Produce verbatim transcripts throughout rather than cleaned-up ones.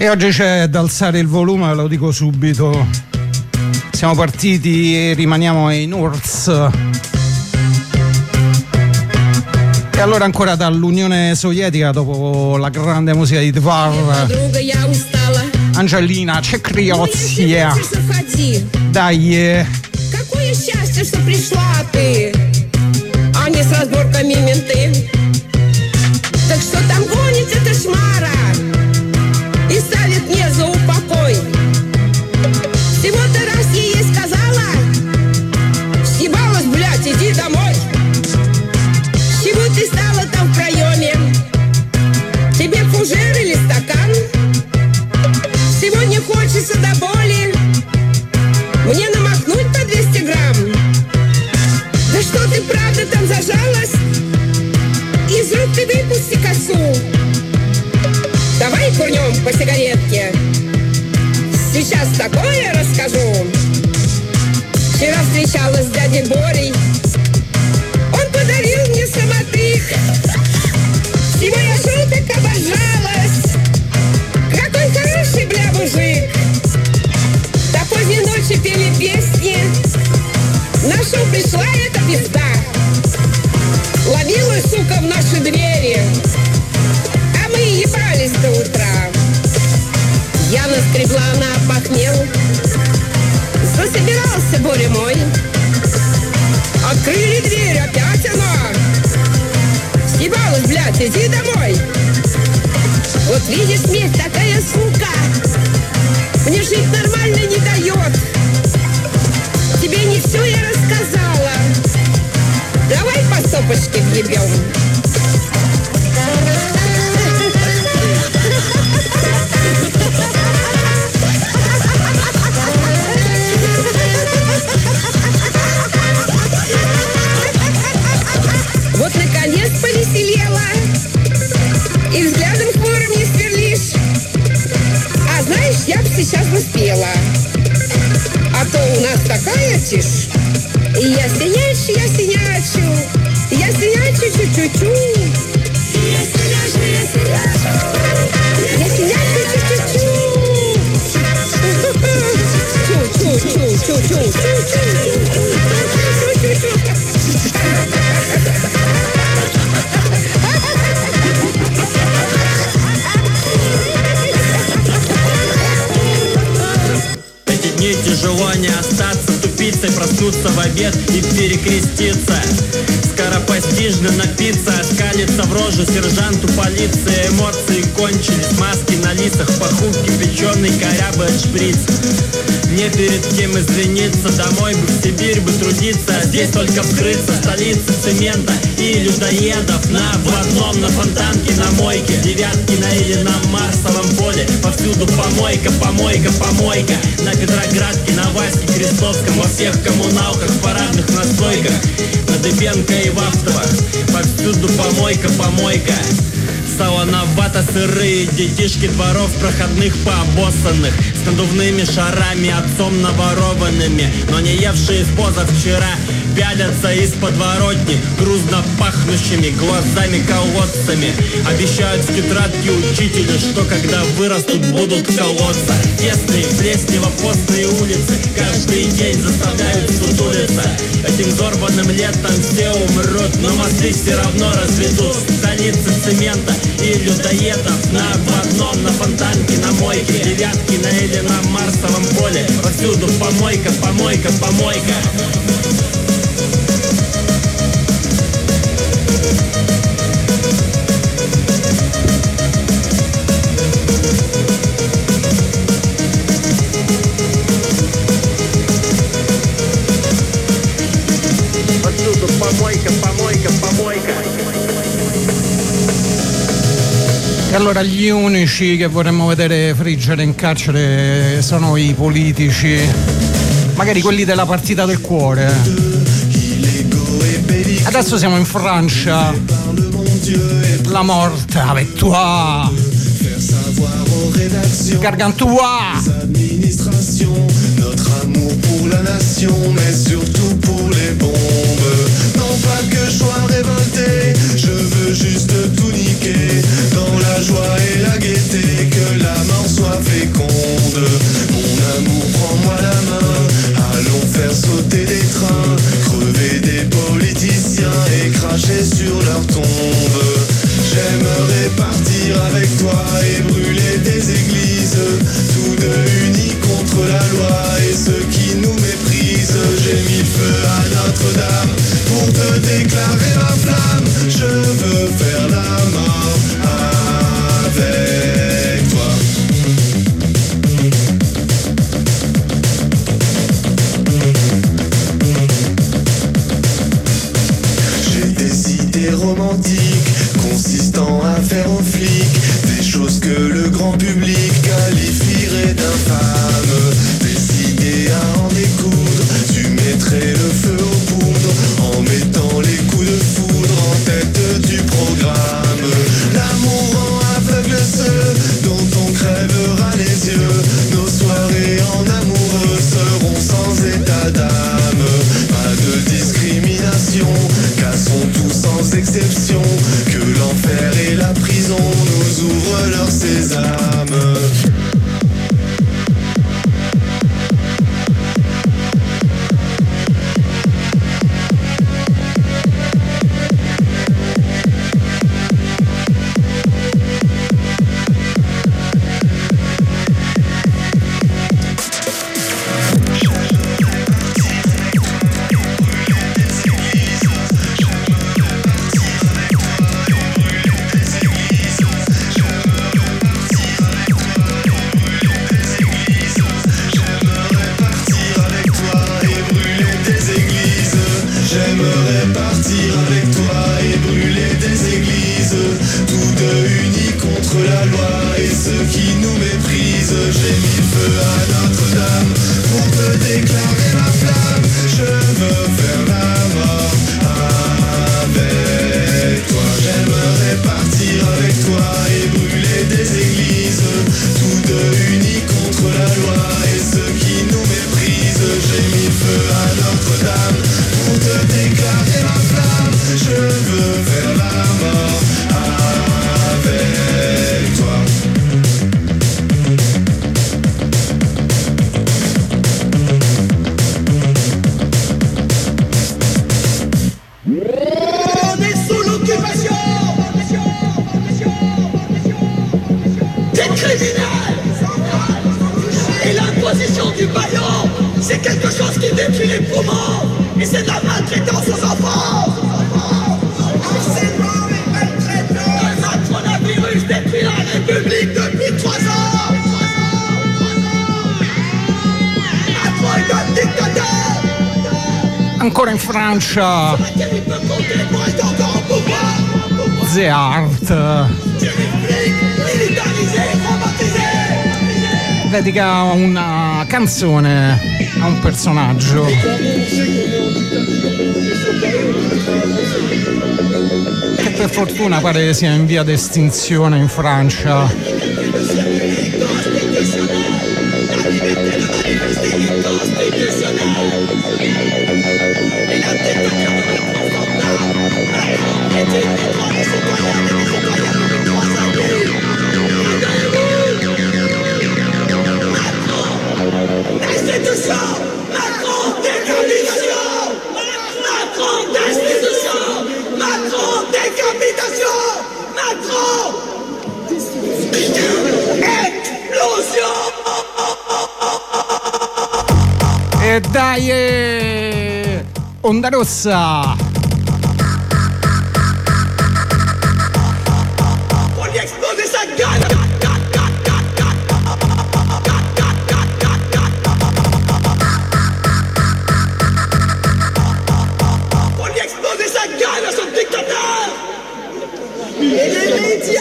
E oggi c'è da alzare il volume, lo dico subito. Siamo partiti e rimaniamo ai North. E allora ancora dall'Unione Sovietica, dopo la grande musica di Dvar, Angelina Chekriotsia. Dai. Какое счастье, что пришла ты, а не с разборками менты. Так что там гонит эта шмара и ставит мне за упокой. Всего-то раз я ей сказала: съебалась, блядь, иди домой. Чего ты стала там в проеме? Тебе фужер или стакан? Сегодня хочется до боли мне намахнуть по двести грамм. Да что ты правда там зажалась? Из рук ты выпусти косу. Давай курнем по сигаретке. Сейчас такое расскажу. Вчера встречалась с дядей Борей. Он подарил мне самотык. Всего я шуток обожалась. Какой хороший, бля, мужик. До поздней ночи пели песни. На шоу пришла эта пизда. Ловила, сука, в наши двери. А мы ебались до утра. Я наскребла на похмел. Засобирался Боря мой. Открыли дверь, опять она. Съебалась, блядь, иди домой. Вот видишь, смерть такая сука. Мне жить нормально не дает. Тебе не все я рассказала. Давай по стопочке въебем. Вот наконец повеселела. И взглядом хмурым не сверлишь. А знаешь, я бы сейчас успела. А то у нас такая тишь. И я синячу, я синячу. Я синячу, чу-чу-чу. Я синячу, я синячу. Я синячу, чу-чу-чу. Чу-чу-чу-чу-чу. Чу-чу-чу. Тяжело не остаться тупицей, проснуться в обед и перекреститься. Скоропостижно напиться, оскалиться в рожу сержанту полиции. Эмоции кончились, маски на лицах, паху кипяченый корябы от шприц. Мне перед кем извиниться, домой бы, в Сибирь бы трудиться. А здесь только вскрыться, столица цемента и людоедов. На в одном, на Фонтанке, на мойке, Девяткина или на Марсовом поле. Повсюду помойка, помойка, помойка. На Петроградке, на Ваське Крестовском, во всех коммуналках, в парадных настойках, на Дыбенко и Вахтово. Повсюду помойка, помойка. Солоновато сырые детишки дворов проходных пообоссанных, с надувными шарами, отцом наворованными, но не евшие с позавчера, пялятся из подворотни грузно пахнущими глазами-колодцами. Обещают в тетрадке учителю, что когда вырастут, будут колоться. Тесные, плеснево-постные улицы каждый день заставляют сутулиться. Этим взорванным летом все умрут, но мосты все равно разведут. Столицы цемента и людоедов. На одном, на Фонтанке, на мойке, Девяткина или на Марсовом поле. Повсюду помойка, помойка, помойка. Повсюду помойка, помойка, помойka. E allora gli unici che vorremmo vedere friggere in carcere sono i politici, magari quelli della partita del cuore. Adesso siamo in Francia. La morte avec toi. Gargantua. Notre amour pour la nation, mais surtout pour les bombes. Non pas que je sois révolté, je veux juste tout niquer. Dans la joie et la gaieté, que la mort soit ceux qui nous méprisent. J'ai mis le feu à Notre-Dame pour te déclarer ma flamme. Je veux faire la mort avec toi. J'ai des idées romantiques consistant à faire aux flics des choses que le grand public qualifierait d'infâmes. Décidé à en découdre, tu mettrais le feu aux poudres en mettant les coups de foudre en tête du programme. L'amour rend aveugle ceux dont on crèvera les yeux. Nos soirées en amoureux seront sans état d'âme. Pas de discrimination, cassons tout sans exception. Que l'enfer et la prison nous ouvrent leur sésame. Ancora in Francia, The Art dedica una canzone a un personaggio che per fortuna pare sia in via d'estinzione in Francia. E dai, eh, Onda Rossa! Voglio esplodere sta gara! Voglio esplodere sta gara, sono dittatore! E le media!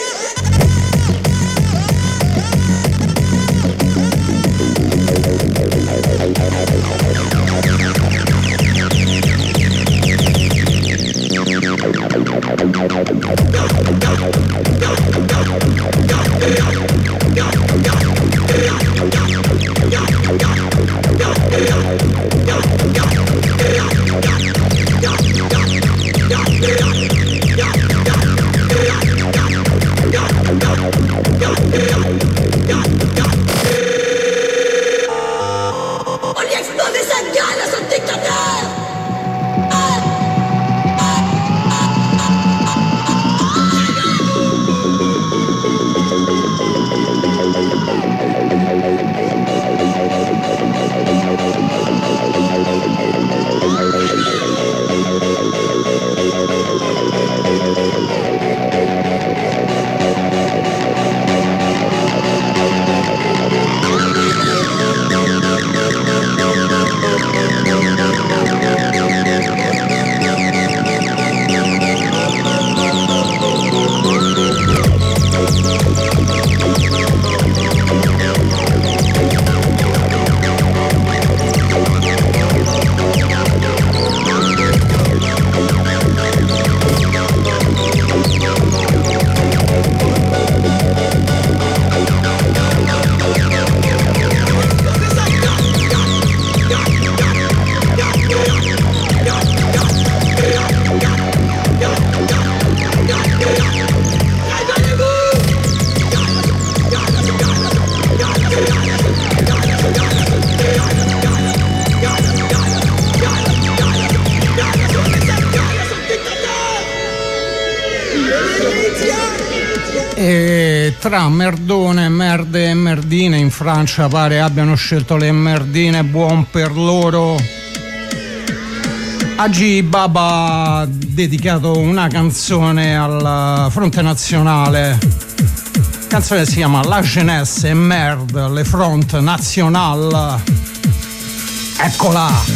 E tra merdone, merde e merdine in Francia pare abbiano scelto le merdine, buon per loro. Agi Baba ha dedicato una canzone al Fronte Nazionale, canzone si chiama La Jeunesse et Merde, le Front National. Eccola!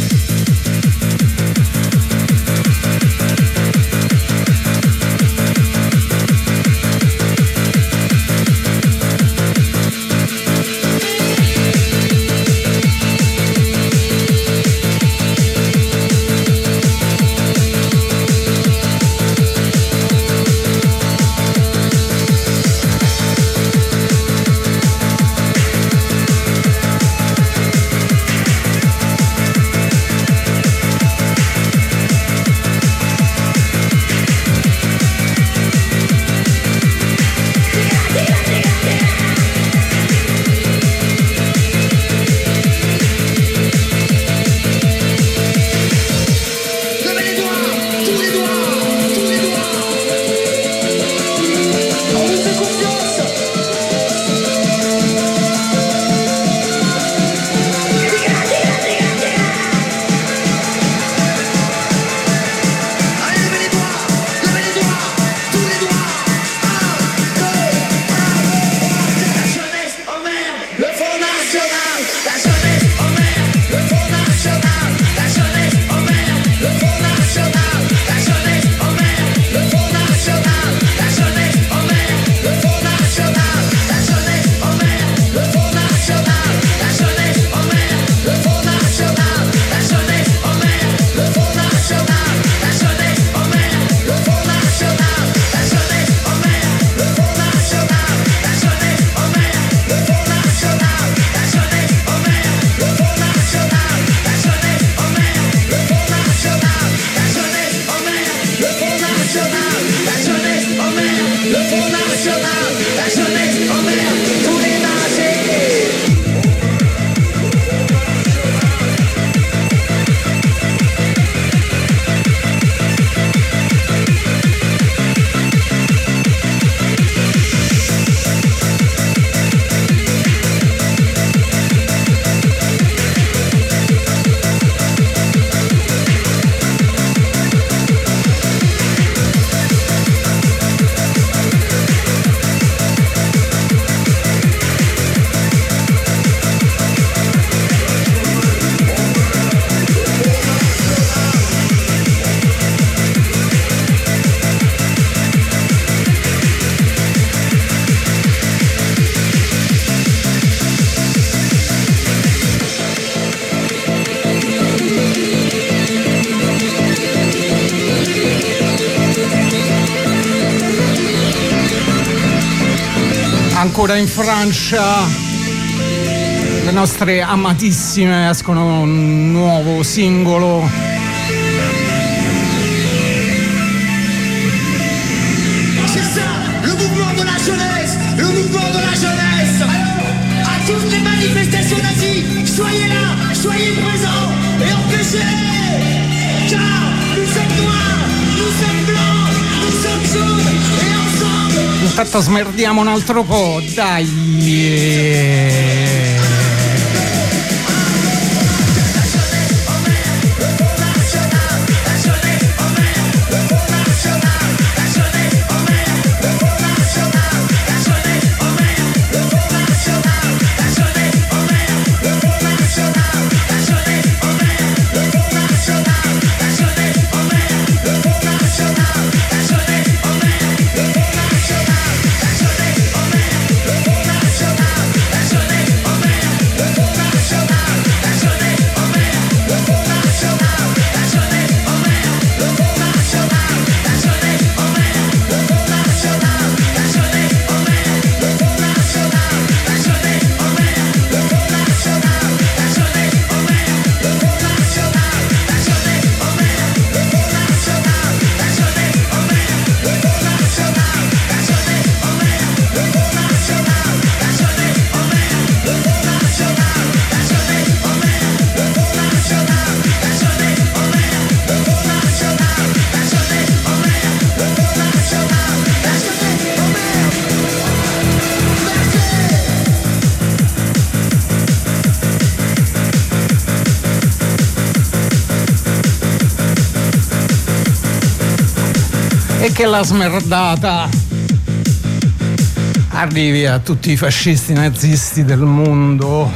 Ancora in Francia le nostre amatissime escono un nuovo singolo. C'est ça, le mouvement de la jeunesse, le mouvement de la jeunesse. Alors, à toutes les manifestations nazies, soyez là, soyez présents et empêchez. Car nous sommes noirs, nous sommes blancs, nous sommes jaunes et ensemble. Intanto smerdiamo un altro po', dai. La jeunesse e che la smerdata arrivi a tutti i fascisti nazisti del mondo.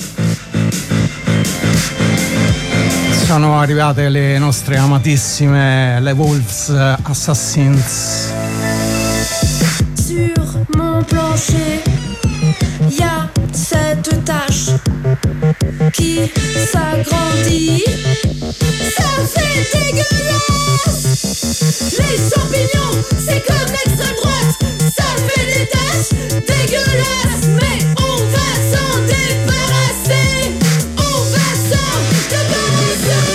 Sono arrivate le nostre amatissime le Wolves Assassins. Sur mon plancher, y a cette tache qui s'agrandit. Ça fait dégueulasse. Les champignons, c'est comme l'extrême droite. Ça fait des taches dégueulasses. Mais on va s'en débarrasser. On va s'en débarrasser.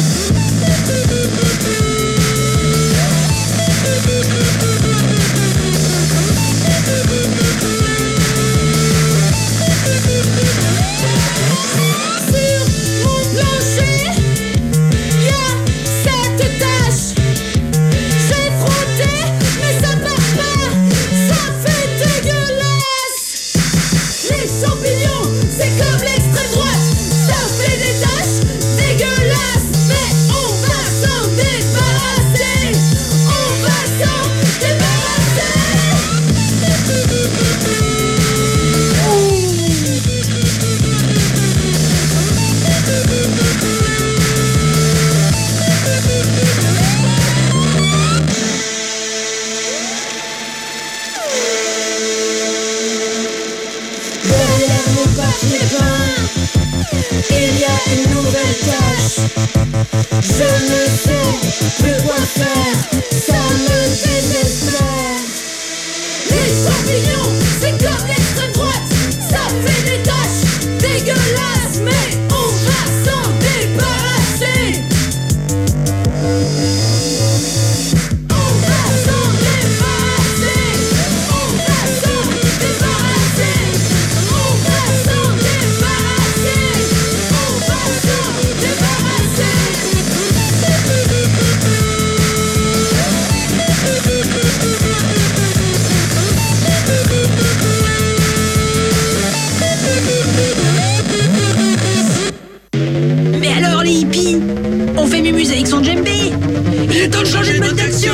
Il y a une nouvelle tâche. Je ne sais plus quoi faire. Ça me désespère. Les champignons, c'est comme l'extrême droite. Ça fait des taches dégueulasses. Mais on va s'en débarrasser. On va s'en débarrasser. On va s'en débarrasser. On va s'en débarrasser. On va s'en débarrasser. Mais alors les hippies, on fait mumuse avec son djembé. Il est temps de changer de mode d'action.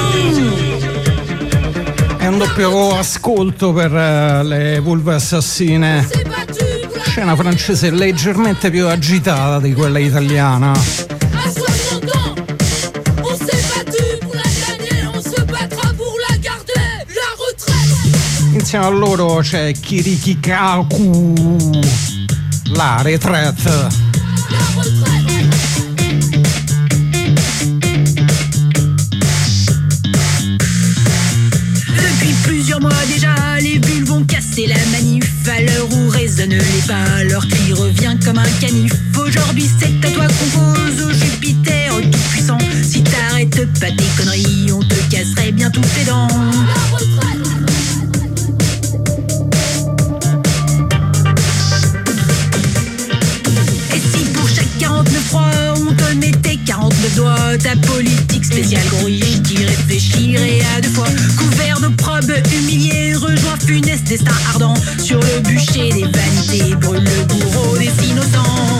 È un doppio ascolto per uh, le Vulve Assassine. Scena francese leggermente più agitata di quella italiana. Insieme a loro c'è Kirikikaku, la retraite. Depuis plusieurs mois déjà, les bulles vont casser la manif. À l'heure où résonnent les pas, leur cri revient comme un canif. Aujourd'hui c'est à toi qu'on pose, au Jupiter tout puissant. Si t'arrêtes pas tes conneries, on te casserait bien toutes tes dents. Et si pour chaque quarante-neuf fois on te mettait quarante-neuf doigts, ta politique spéciale grouille, qui réfléchirait à deux fois. Couvert d'opprobre, humilié, rejoint funeste destin ardent. Sur le bûcher des vanités, brûle le bourreau des innocents.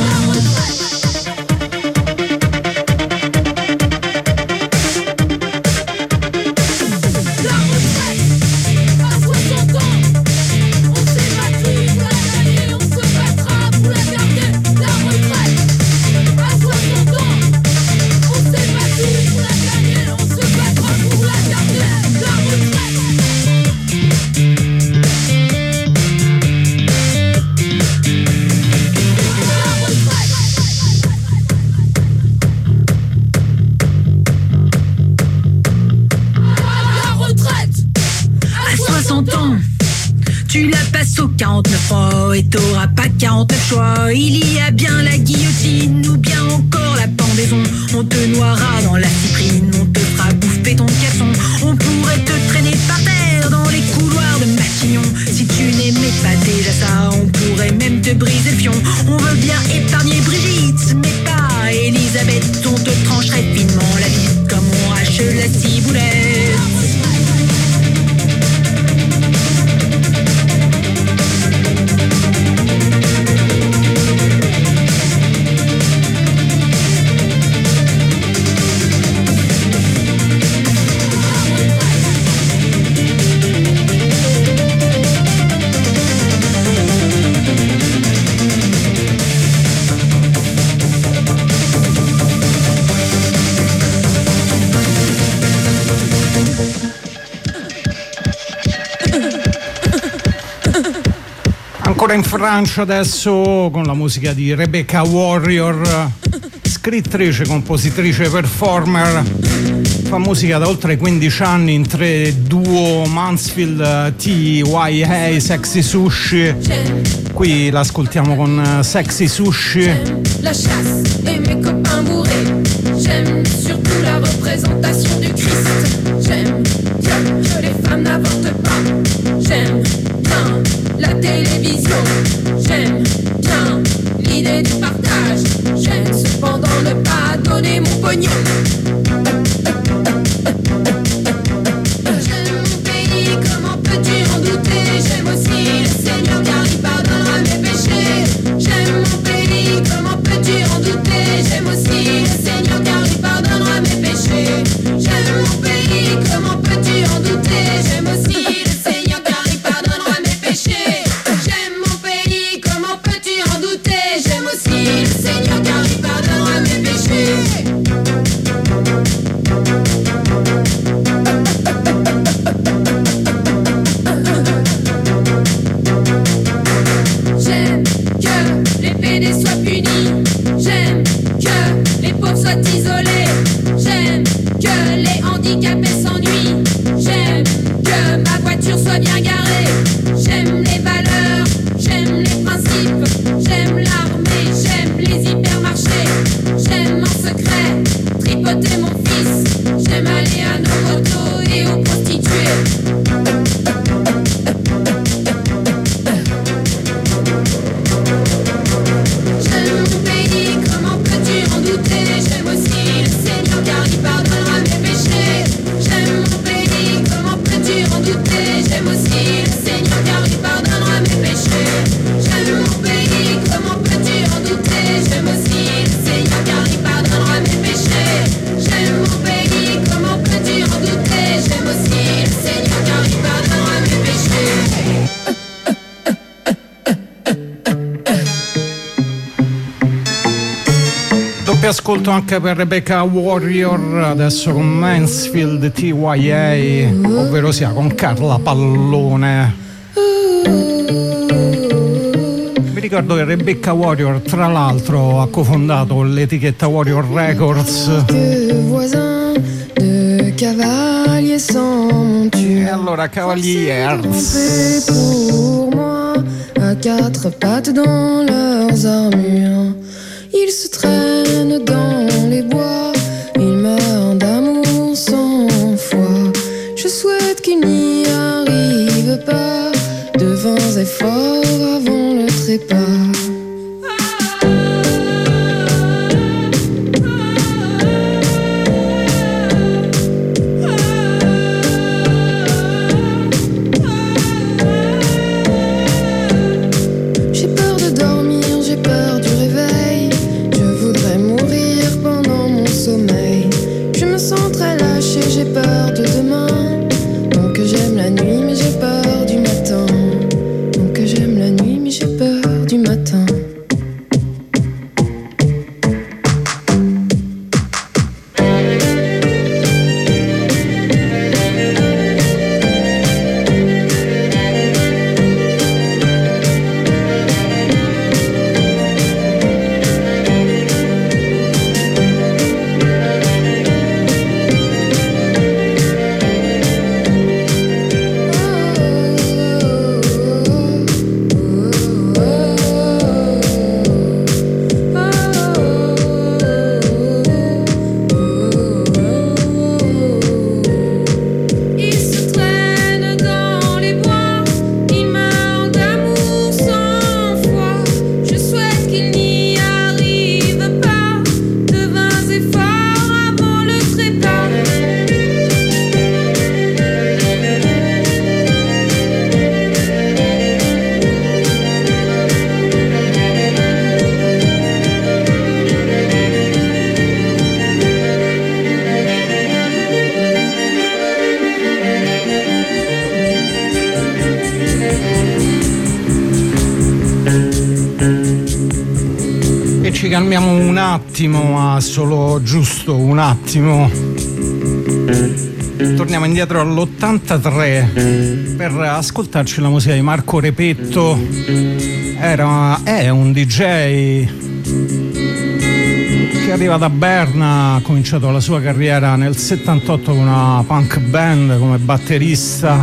Tu la passes au quarante-neuf fois et t'auras pas quarante-neuf choix. Il y a bien la guillotine ou bien encore la pendaison. On te noiera dans la cyprine, on te fera bouffer ton casson. On pourrait te traîner par terre dans les couloirs de Matignon. Si tu n'aimais pas déjà ça, on pourrait même te briser le fion. On veut bien épargner Brigitte, mais pas Elisabeth. On te trancherait finement la vie comme on hache la ciboulette. Ancora in Francia adesso con la musica di Rebecca Warrior, scrittrice, compositrice, performer, fa musica da oltre quindici anni in tre duo, Mansfield, T Y A, Sexy Sushi. Qui l'ascoltiamo con Sexy Sushi. La chasse et mes copains bourrés. J'aime surtout la représentation du Christ. J'aime bien que les femmes n'avortent pas. J'aime bien la télévision. J'aime bien l'idée du partage. J'aime cependant ne pas donner mon pognon. J'aime mon pays, comment peux-tu en douter? J'aime aussi le Seigneur car il pardonnera mes péchés. J'aime mon pays, comment peux-tu en douter? J'aime aussi le Seigneur car il pardonnera mes péchés. J'aime mon pays, comment peux-tu en douter? J'aime aussi le Seigneur car il pardonnera mes péchés. J'aime mon pays, comment peux-tu en douter? J'aime aussi le Seigneur car il pardonnera mes péchés. J'aime que les pédés soient punis. J'aime que les pauvres soient isolés. J'aime que les handicapés s'ennuient. J'aime que ma voiture soit bien garée. J'aime les valeurs, j'aime les principes. J'aime l'armée, j'aime les hypermarchés. J'aime en secret tripoter mon fils. J'aime aller à nos motos et aux prostituées. J'aime mon pays, comment peux-tu en douter? J'aime aussi le Seigneur car il pardonnera mes péchés. J'aime mon pays, comment peux-tu en douter? J'aime aussi le Seigneur car il pardonnera mes péchés. J'aime mon pays, comment peux-tu en douter? J'aime aussi le Seigneur car il pardonnera mes péchés. J'aime mon pays, comment peux-tu en douter? J'aime aussi le Seigneur car il pardonnera mes péchés. Doppio ascolto anche per Rebecca Warrior, adesso con Mansfield T Y A, ovvero sia con Carla Pallone. Vi ricordo che Rebecca Warrior tra l'altro ha cofondato l'etichetta Warrior Records. E allora Cavaliers. Pour moi, à quatre pattes dans leurs armures. Ils se traînent dans les bois, ils meurent d'amour sans foi. Je souhaite qu'ils n'y arrivent pas, de vains efforts avant le trépas. J'ai peur de dormir, j'ai peur du réveil. Je voudrais mourir pendant mon sommeil. Je me sens très lâchée, j'ai peur de demain. Donc j'aime la nuit mais j'ai peur du matin. Donc j'aime la nuit mais j'ai peur du matin. Ils se traînent dans les bois, ils meurent d'amour sans foi. Je souhaite qu'ils n'y arrivent pas, de vains efforts avant le trépas. E ci calmiamo un attimo, ma solo giusto un attimo. Torniamo indietro all'ottantatré per ascoltarci la musica di Marco Repetto. Era, è un D J che arriva da Berna, ha cominciato la sua carriera nel settantotto con una punk band come batterista.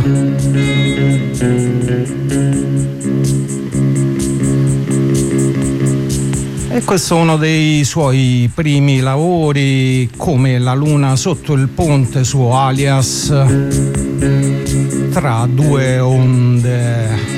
E questo è uno dei suoi primi lavori, come La luna sotto il ponte, suo alias Tra due onde.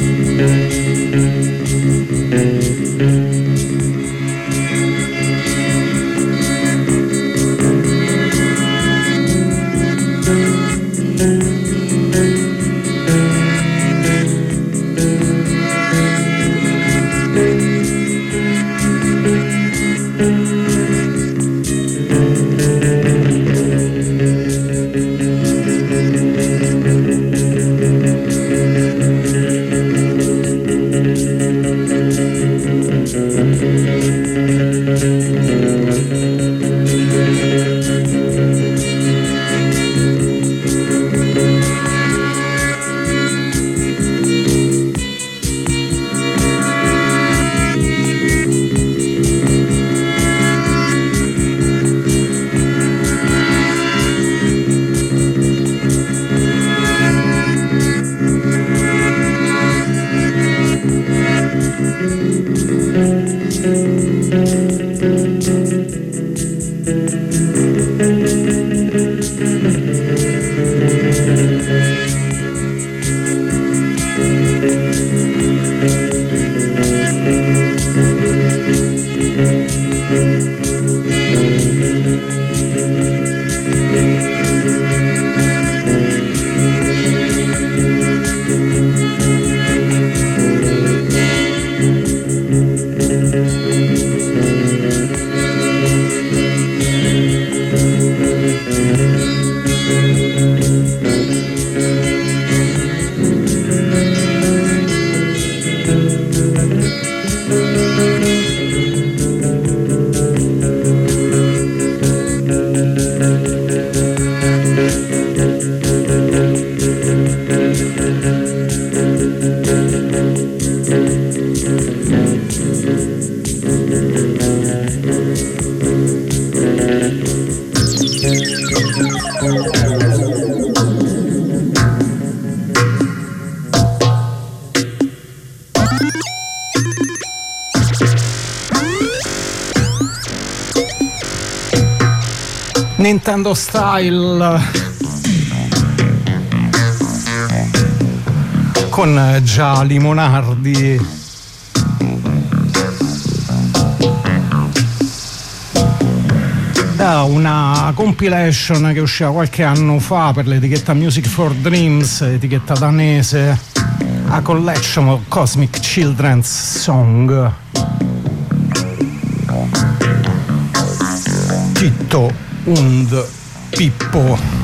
Nintendo Style con Già Limonardi. Da una compilation che usciva qualche anno fa per l'etichetta Music for Dreams, etichetta danese, A Collection of Cosmic Children's Song. Titto und Pippo.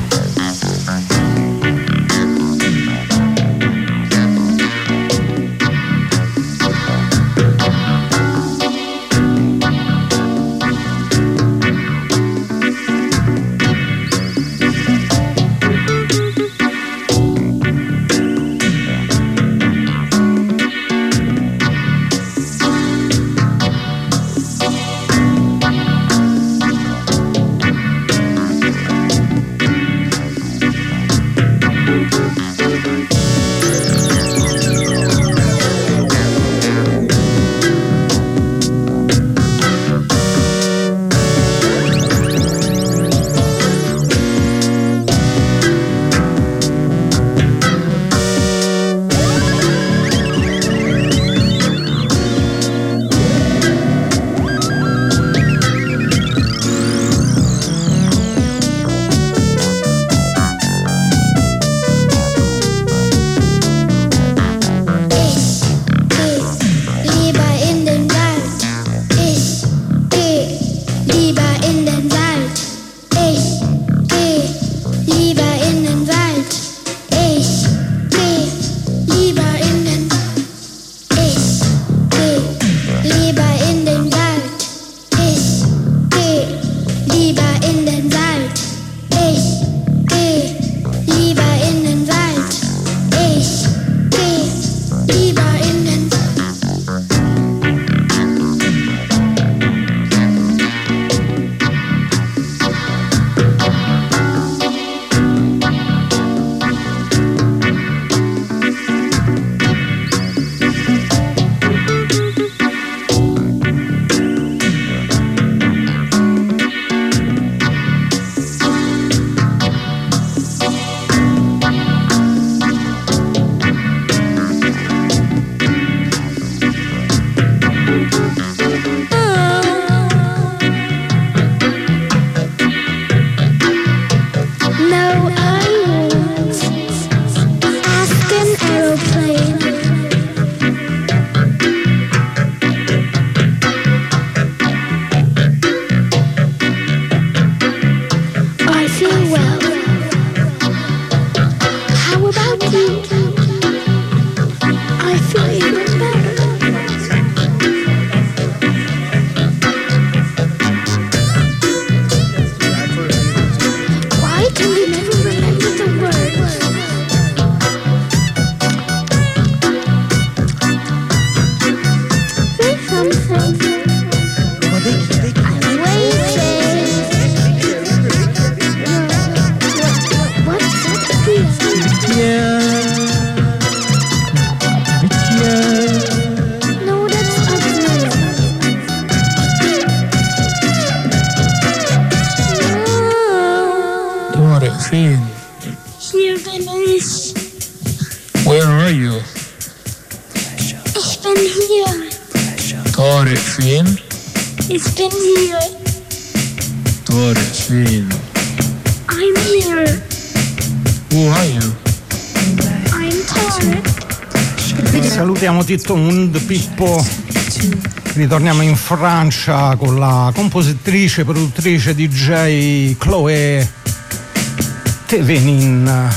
it feel? It's been here. What it feel? I'm here. Who are you? I'm Tarek. Salutiamo Tito Mund, Pippo. Ritorniamo in Francia con la compositrice, produttrice D J Chloé Thévenin.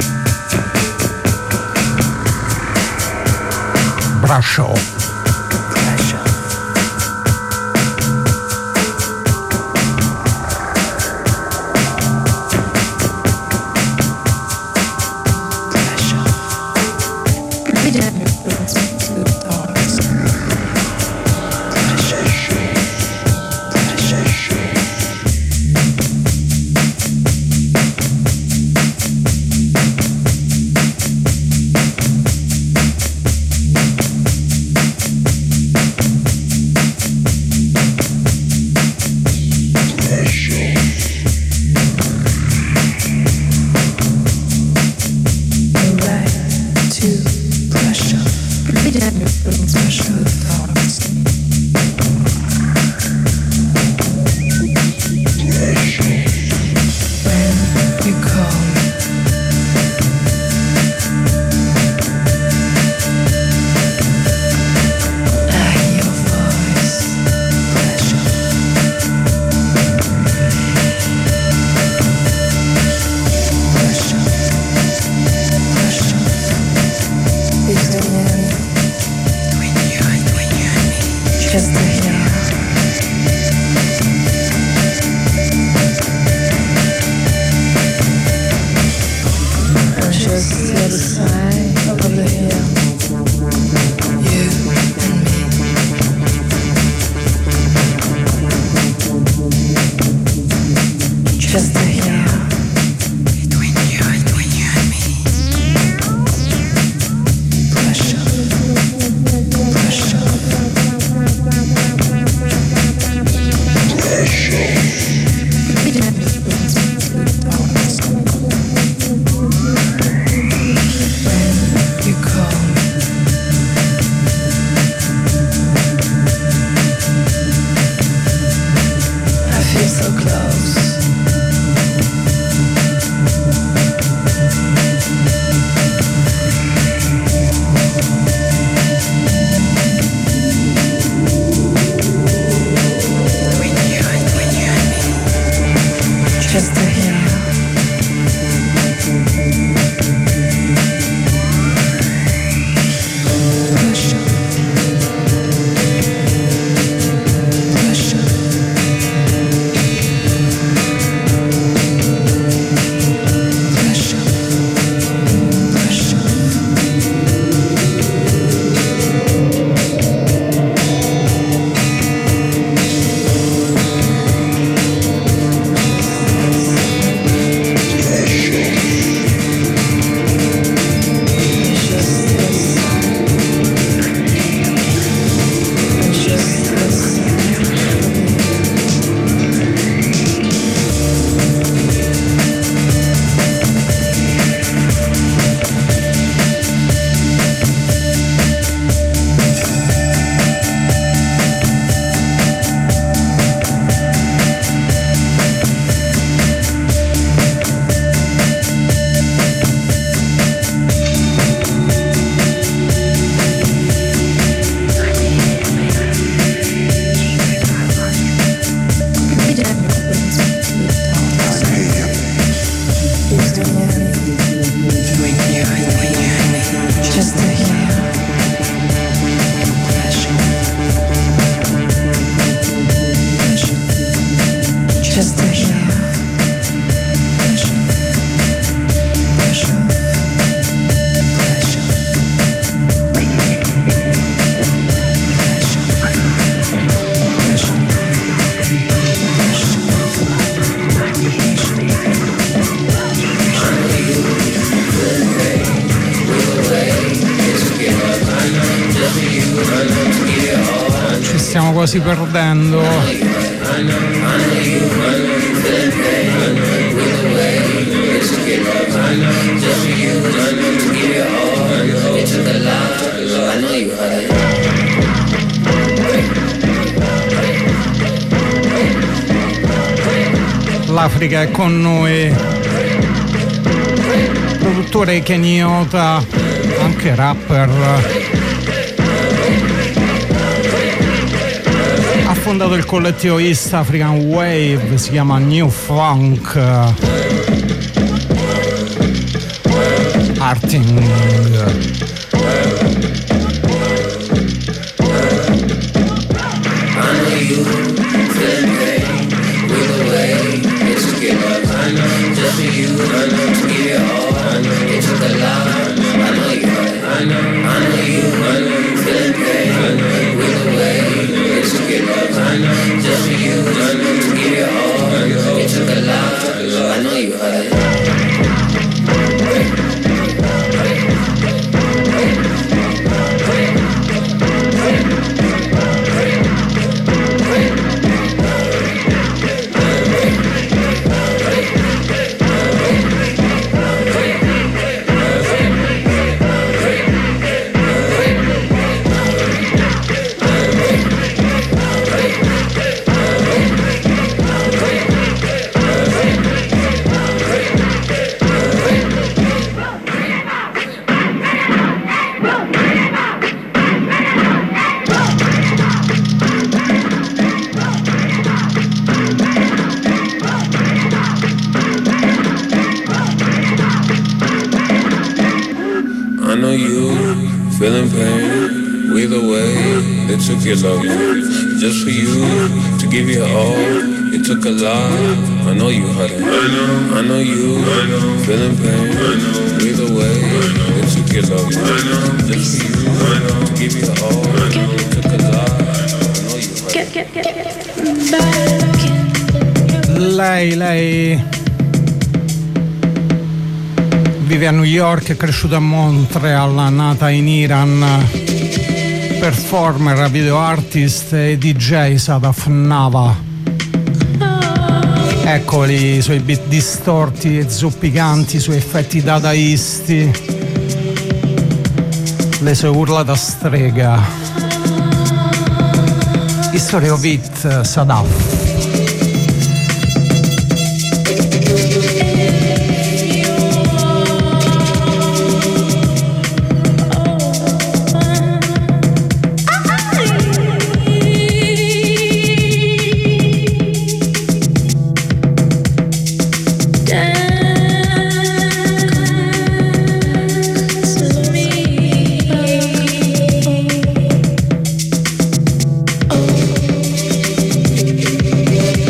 Brascio. stiamo quasi perdendo. I know you heard it. dall'Africa è con noi, produttore keniota, anche rapper. Ha fondato il collettivo East African Wave, si chiama New Funk. Arting. Feeling pain, we the way they took your love. Just for you, to give you all, it took a lot. I know you had it. I know, I know you. I know. Feeling pain, I know. We the way they took your love. I know. Just for you, I know. To give you all, I know. It took a lot. I know you had Get, get, get, get back in. Lei, lei vive a New York, è cresciuta a Montreal, nata in Iran, performer, video artist e D J Sadaf Nava. Eccoli i suoi beat distorti e zoppicanti, i suoi effetti dadaisti, le sue urla da strega. History of It, Sadaf. Oh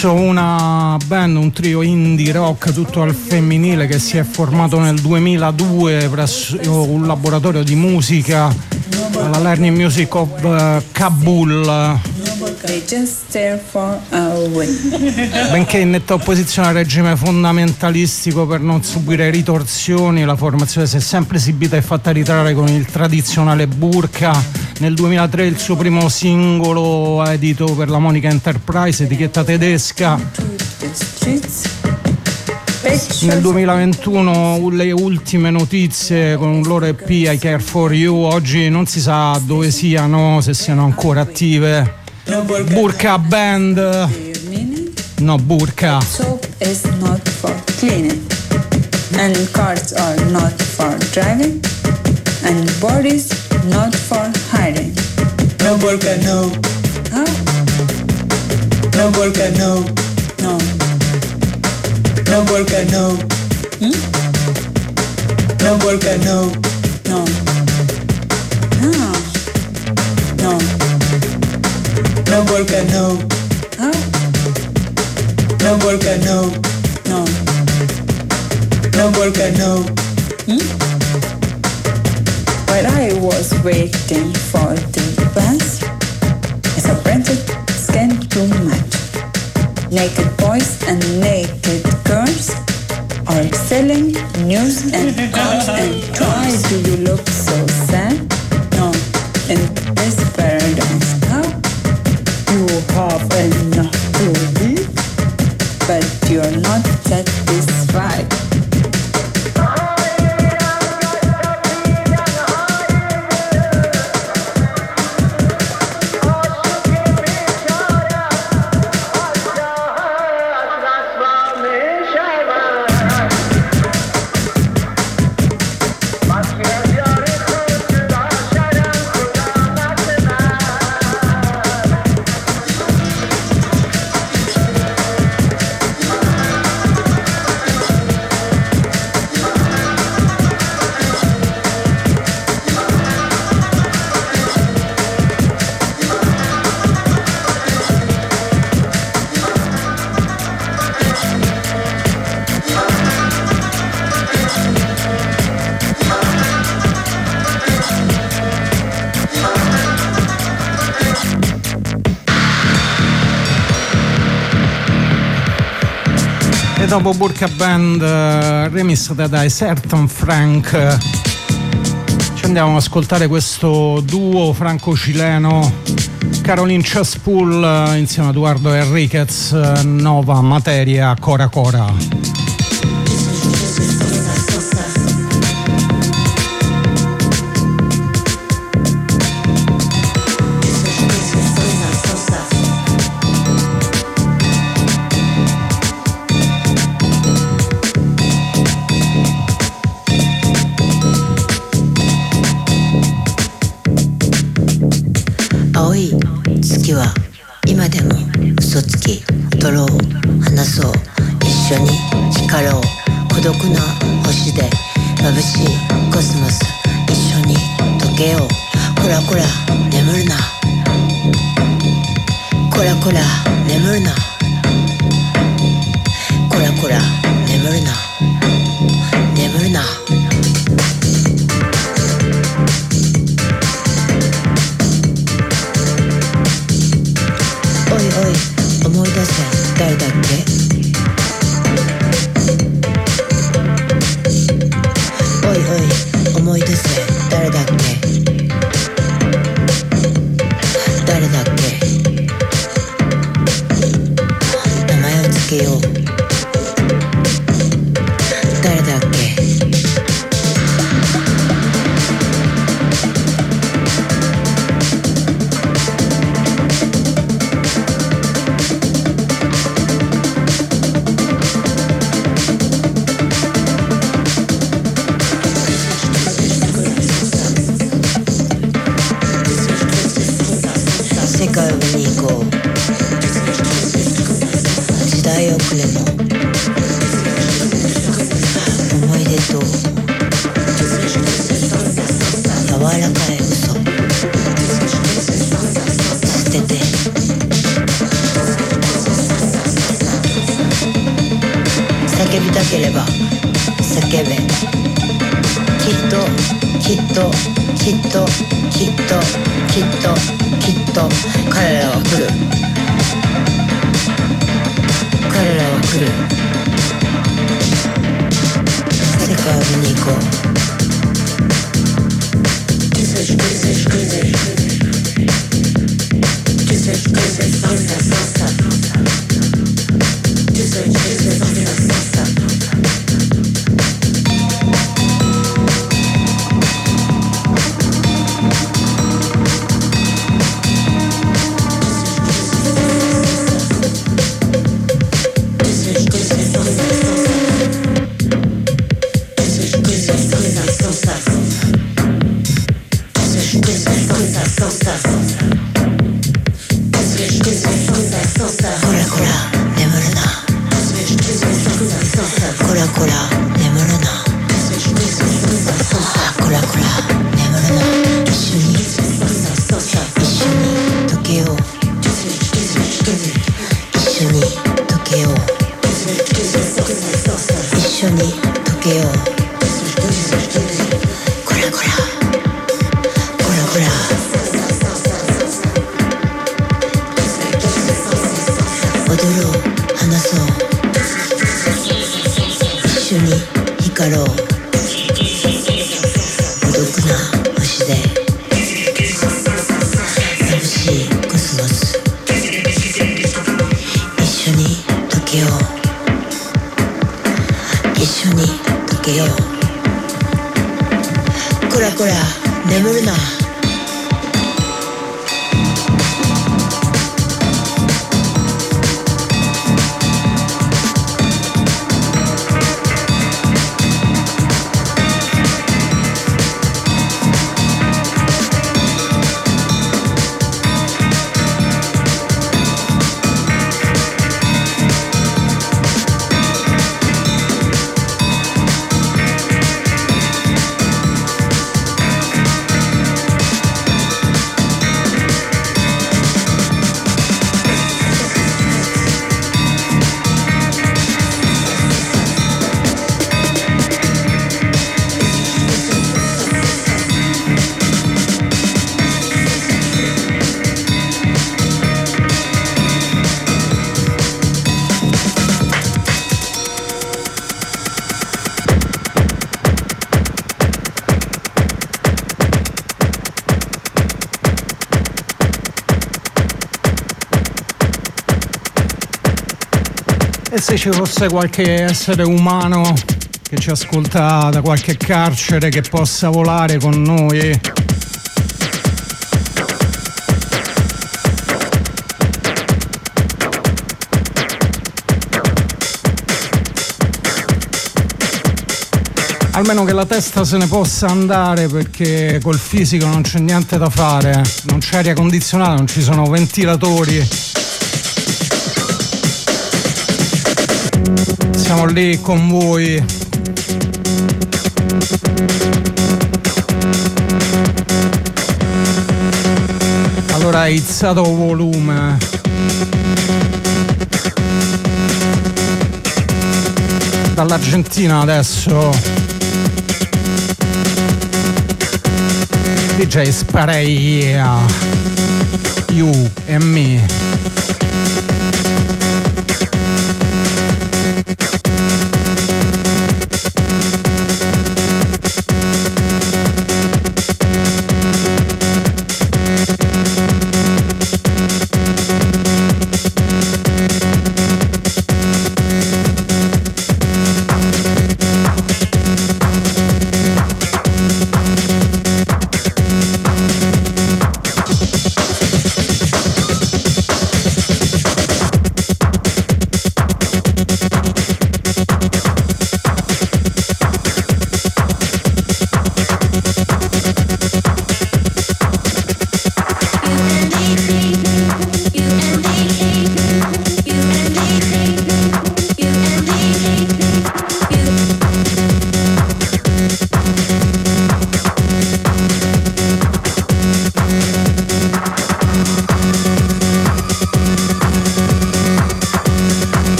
Adesso una band, un trio indie rock tutto al femminile che si è formato nel duemiladue presso un laboratorio di musica alla Learning Music of Kabul. Benché in netta opposizione al regime fondamentalistico per non subire ritorsioni, la formazione si è sempre esibita e fatta ritrarre con il tradizionale burqa. Nel duemilatré il suo primo singolo edito per la Monica Enterprise, etichetta tedesca. Nel duemilaventuno le ultime notizie con un loro E P, I Care For You. Oggi non si sa dove siano, se siano ancora attive. Burqa Band. No, burqa. Soap is not for cleaning, and cars are not for driving, and bodies not for hiding. No burqa, no. Huh? No burqa, no. No. No burqa, no. Hmm? No burqa, no. No. Ah. No. No burqa, no. Huh? No burqa, no. No. No burqa, no. Hmm? While I was waiting for the bus, as a printed scan too much. Naked boys and naked girls are selling news and cars. And why do you look so sad? No, in this paradise, how you have enough to live, but you're not satisfied. Dopo Burqa Band, uh, remix da Certain Frank, ci andiamo ad ascoltare questo duo franco-cileno, Caroline Chaspool uh, insieme a Eduardo Enriquez, uh, Nova Materia Cora Cora. 今でも嘘つき取ろう話そう一緒に光ろう孤独な星で眩しいコスモス一緒に溶けようこらこら眠るなこらこら眠るなこらこら眠るな眠るなおいおい思い出せ誰だっけおいおい思い出せ誰だっけ誰だっけ名前をつけようたければ叫べきっときっときっときっときっときっと彼らは来る彼らは来る世界を見に行こう Se ci fosse qualche essere umano che ci ascolta da qualche carcere che possa volare con noi, almeno che la testa se ne possa andare, perché col fisico non c'è niente da fare, non c'è aria condizionata, non ci sono ventilatori. Siamo lì con voi. Allora hai izzato volume. Dall'Argentina adesso D J Spareia, You and Me.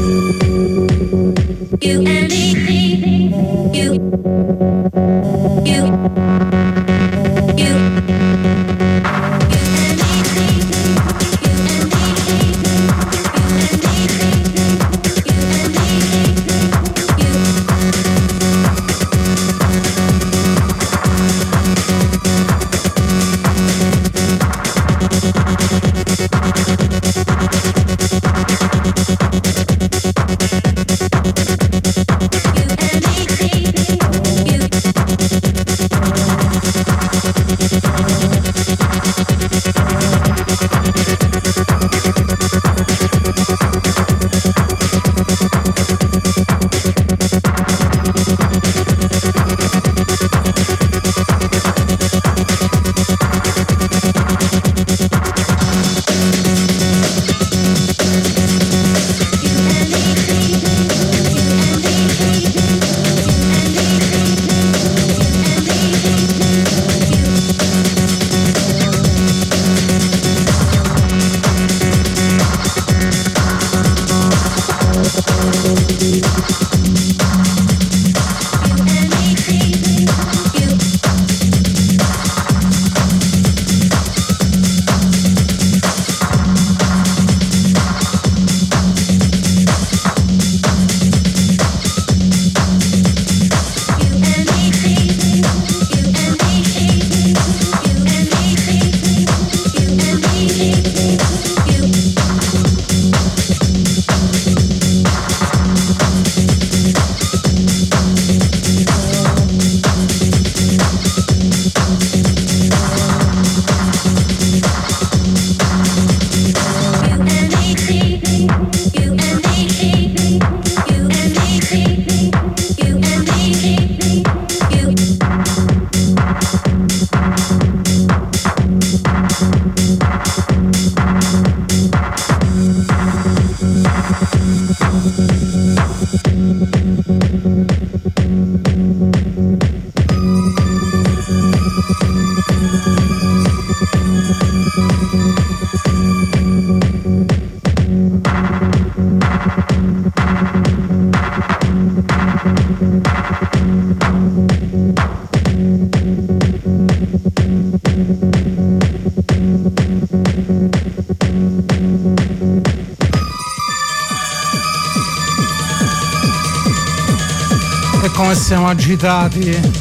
Come siamo agitati.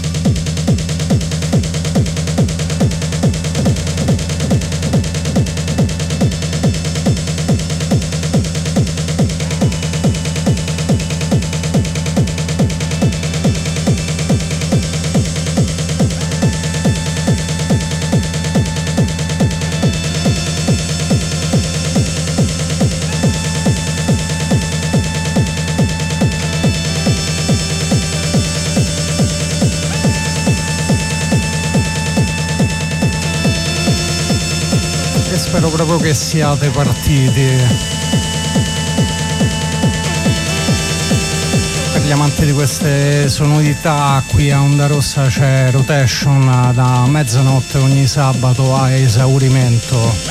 Spero proprio che siate partiti. Per gli amanti di queste sonorità, qui a Onda Rossa c'è Rotation da mezzanotte ogni sabato a esaurimento.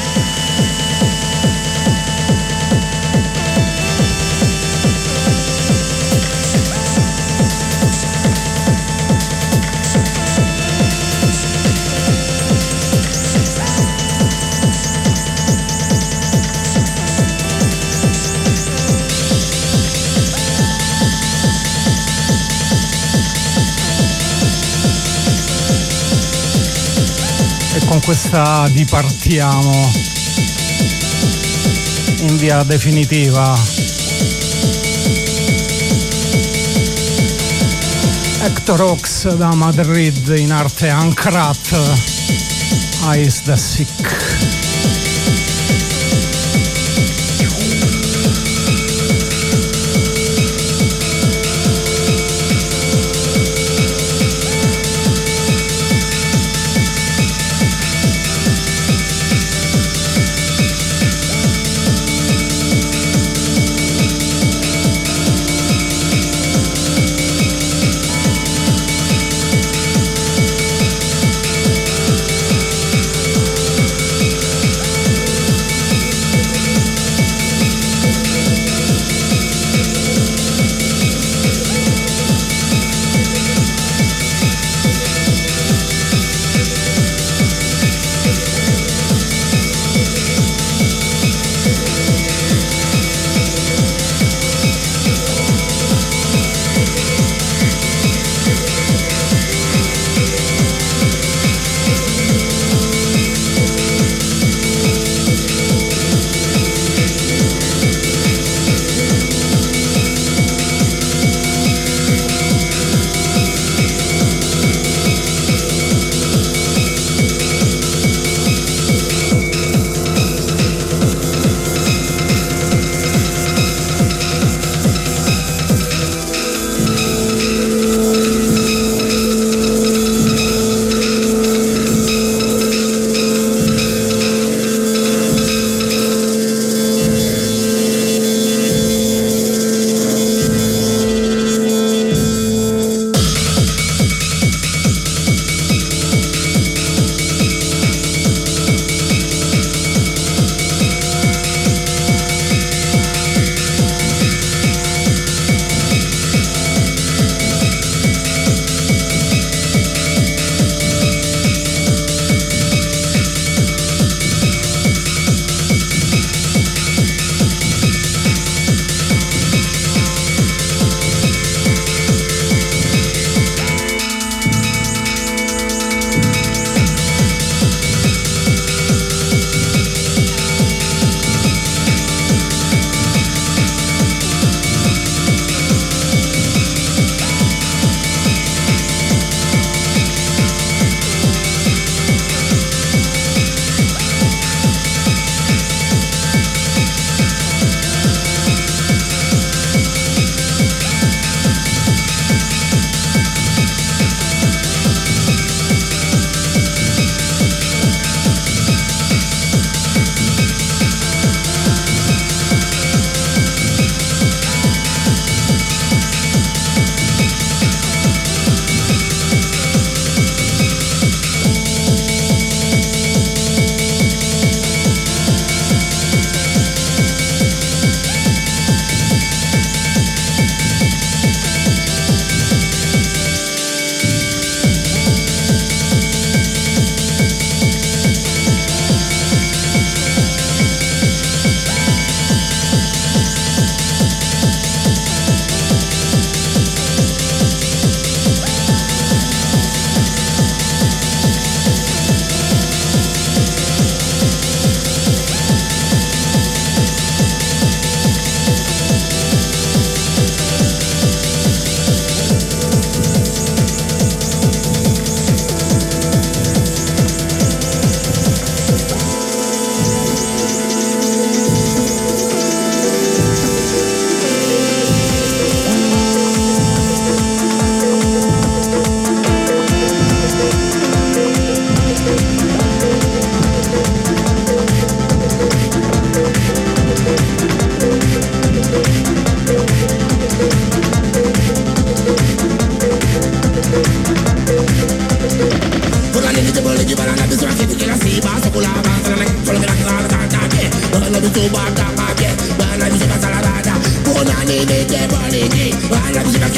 Con questa dipartiamo in via definitiva. Hector Ox da Madrid, in arte Ankrat, Ice the Sick.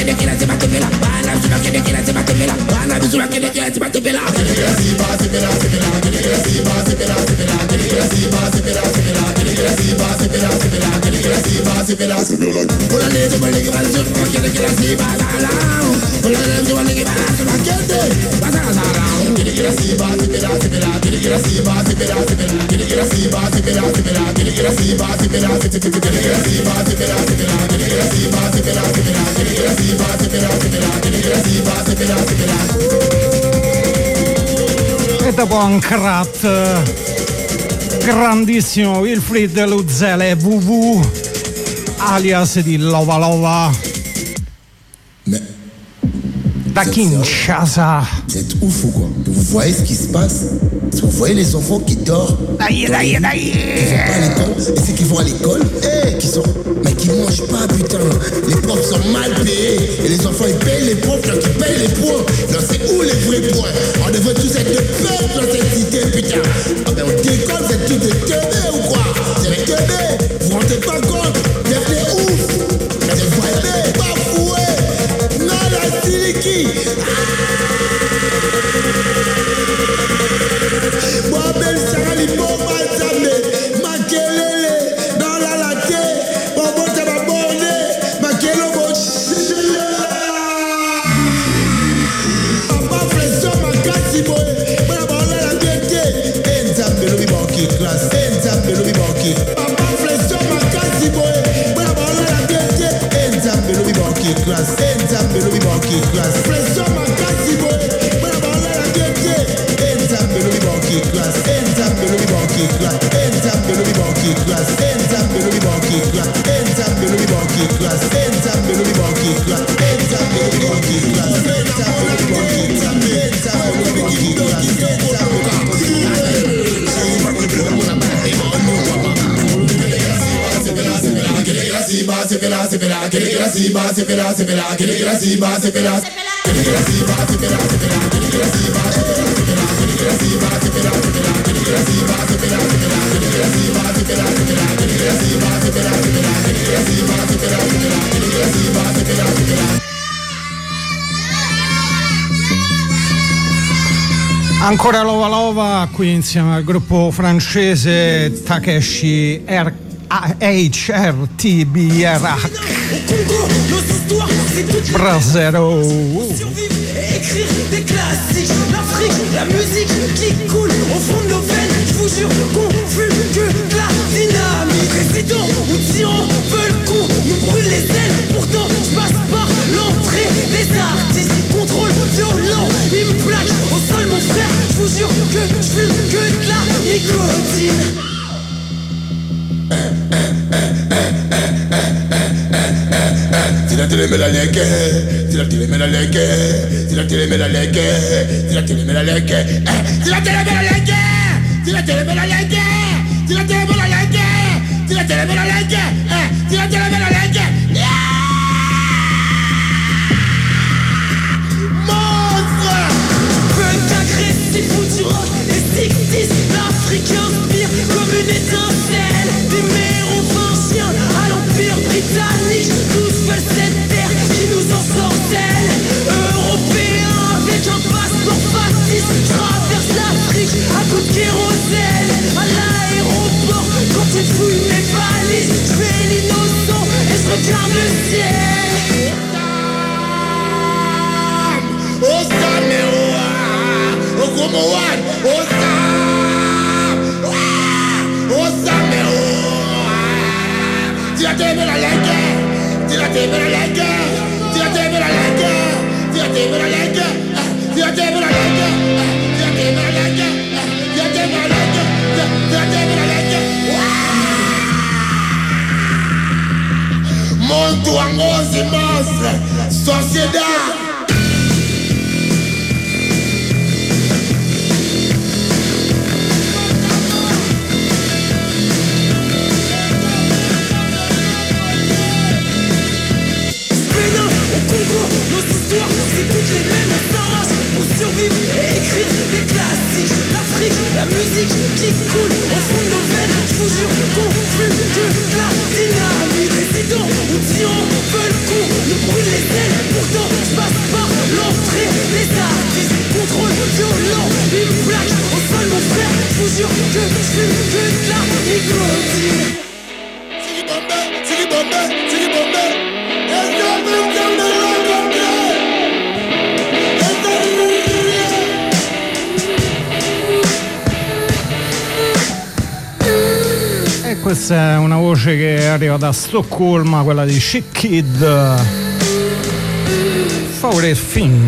E dopo Ankrat, grandissimo Wilfried Luzele, W W alias di Lova Lova da Kinshasa. Vous êtes ouf ou quoi? Vous voyez ce qui se passe? Vous voyez les enfants qui dorment, Aïe, aïe, aïe. qui vont pas à l'école, et ceux qui vont à l'école, eh, qui sont, mais qui mangent pas, putain. Les profs sont mal payés, et les enfants ils payent les profs, donc ils payent les points. Non, c'est où les vrais points? On devrait tous être de peuple dans cette cité, putain. Ah ben on décolle, vous êtes tous des teubés ou quoi? C'est des teubés, vous vous rendez pas compte? Vous êtes des ouf, mais des voyés, pas foués. Non, la siliki. Bobel Sarali Boba Zame, Makelele, dans la latte, Bobo Tababone, Makelo Bochele. Papa Flesso Makasi Boy, Banabola la Biente, Enzambe Lobi Banki, classe, Enzambe Lobi Banki. Papa Flesso Makasi Boy, Banabola la Biente, Enzambe Lobi Banki, classe, Enzambe Lobi Banki, classe. Flesso Makasi Boy, Banabola la Biente, Enzambe Lobi Banki, classe, Enzambe Lobi Banki, classe, Enzambe Lobi Banki, classe, Enzambe Lobi Banki, classe, Enzambe Lobi Banki, classe, Enzambe Lobi Banki, classe, Enzambe Lobi Banki, classe, Enzambe Lobi Banki, classe, Enzambe Lobi Banki, classe, Ancora Lova Lova qui insieme al gruppo francese Takeshi R H R T B R H Brasero. Écrire des classiques, l'Afrique, la musique qui coule au fond de nos veines. Je vous jure qu'on fume que de la dynamique. Président ou tyran veulent qu'on nous brûle les ailes. Pourtant je passe par l'entrée des artistes. Contrôle violent, ils me plaquent au sol mon frère. Je vous jure que je fume que de la nicotine. Tira tira me la leke, tira tira me la leke, tira tira me la leke, tira tira me la leke, tira tira me la leke, tira tira me la leke, tira tira me la leke, tira tira me la leke, tira tira me la leke. Monstre! Punk agressif ou du rock, les sixties, l'Afrique inspire comme une étincelle. Des mers aux vingt chiens à l'Empire britannique. Tous veulent cette terre qui nous ensorcelle. Européens avec un passeport fasciste. Je traverse l'Afrique à coups de kérosène. À l'aéroport, quand ils fouillent mes valises, je fais l'innocent et je regarde le ciel. Osam, oh, como one, Osam, Osam, oh, tira tira me la leke, tira tira me la leke, tira tira me la leke, tira tira me la leke, tira tira me la leke, tira tira me la leke, tira tira me la leke, tira tira me la leke. Monte wangozi monstre, sociedade. C'est toutes les mêmes, on s'arrache pour survivre et écrire des classiques. L'Afrique, la musique qui coule au fond de nos veines. Je vous jure qu'on fume que de la dynamique. Président ou tyran veulent qu'on nous brûle les ailes. questa è una voce che arriva da Stoccolma, quella di Chic Kid, Favorite Thing.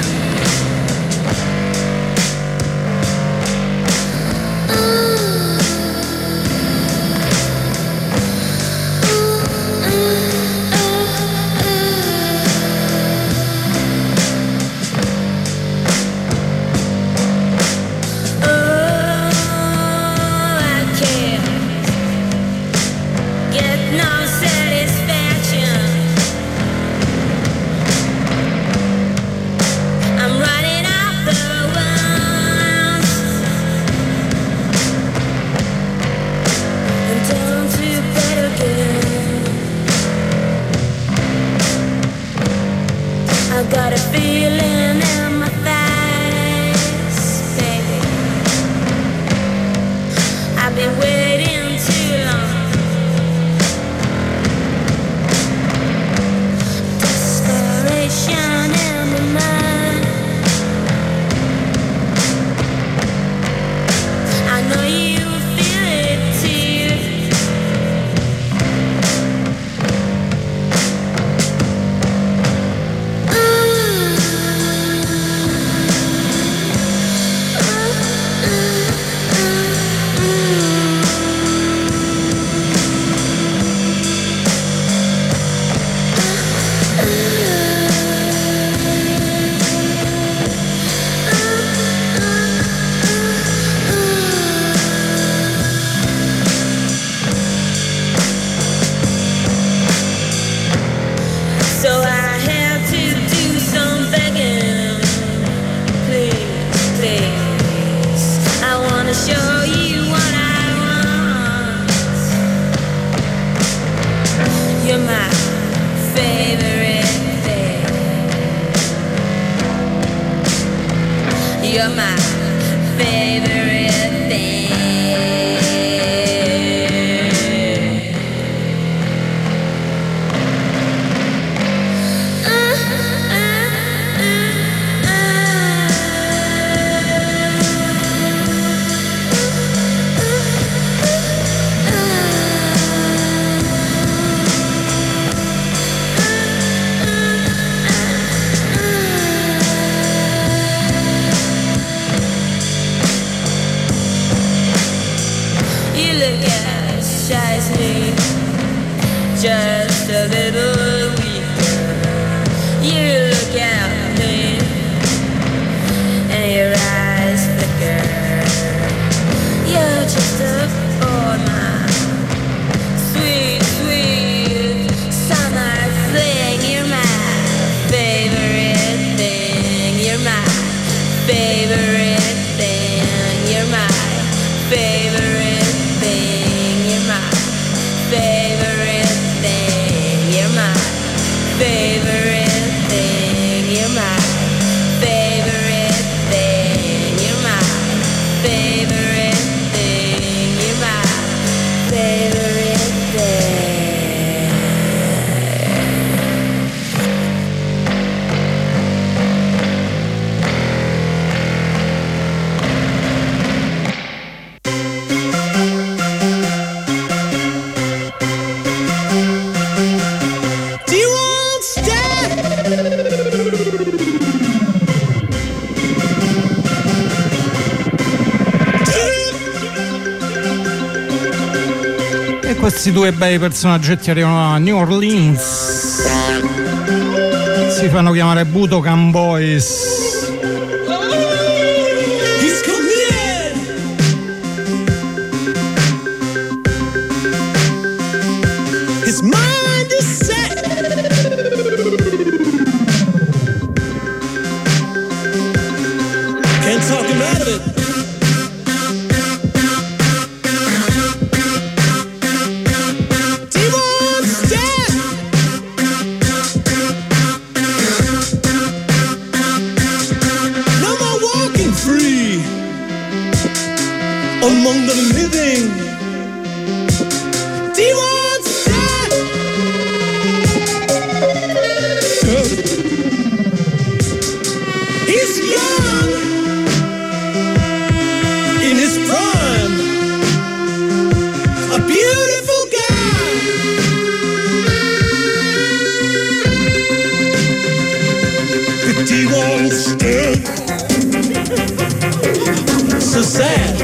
Questi due bei personaggetti arrivano a New Orleans, si fanno chiamare Budokan Boys. so sad.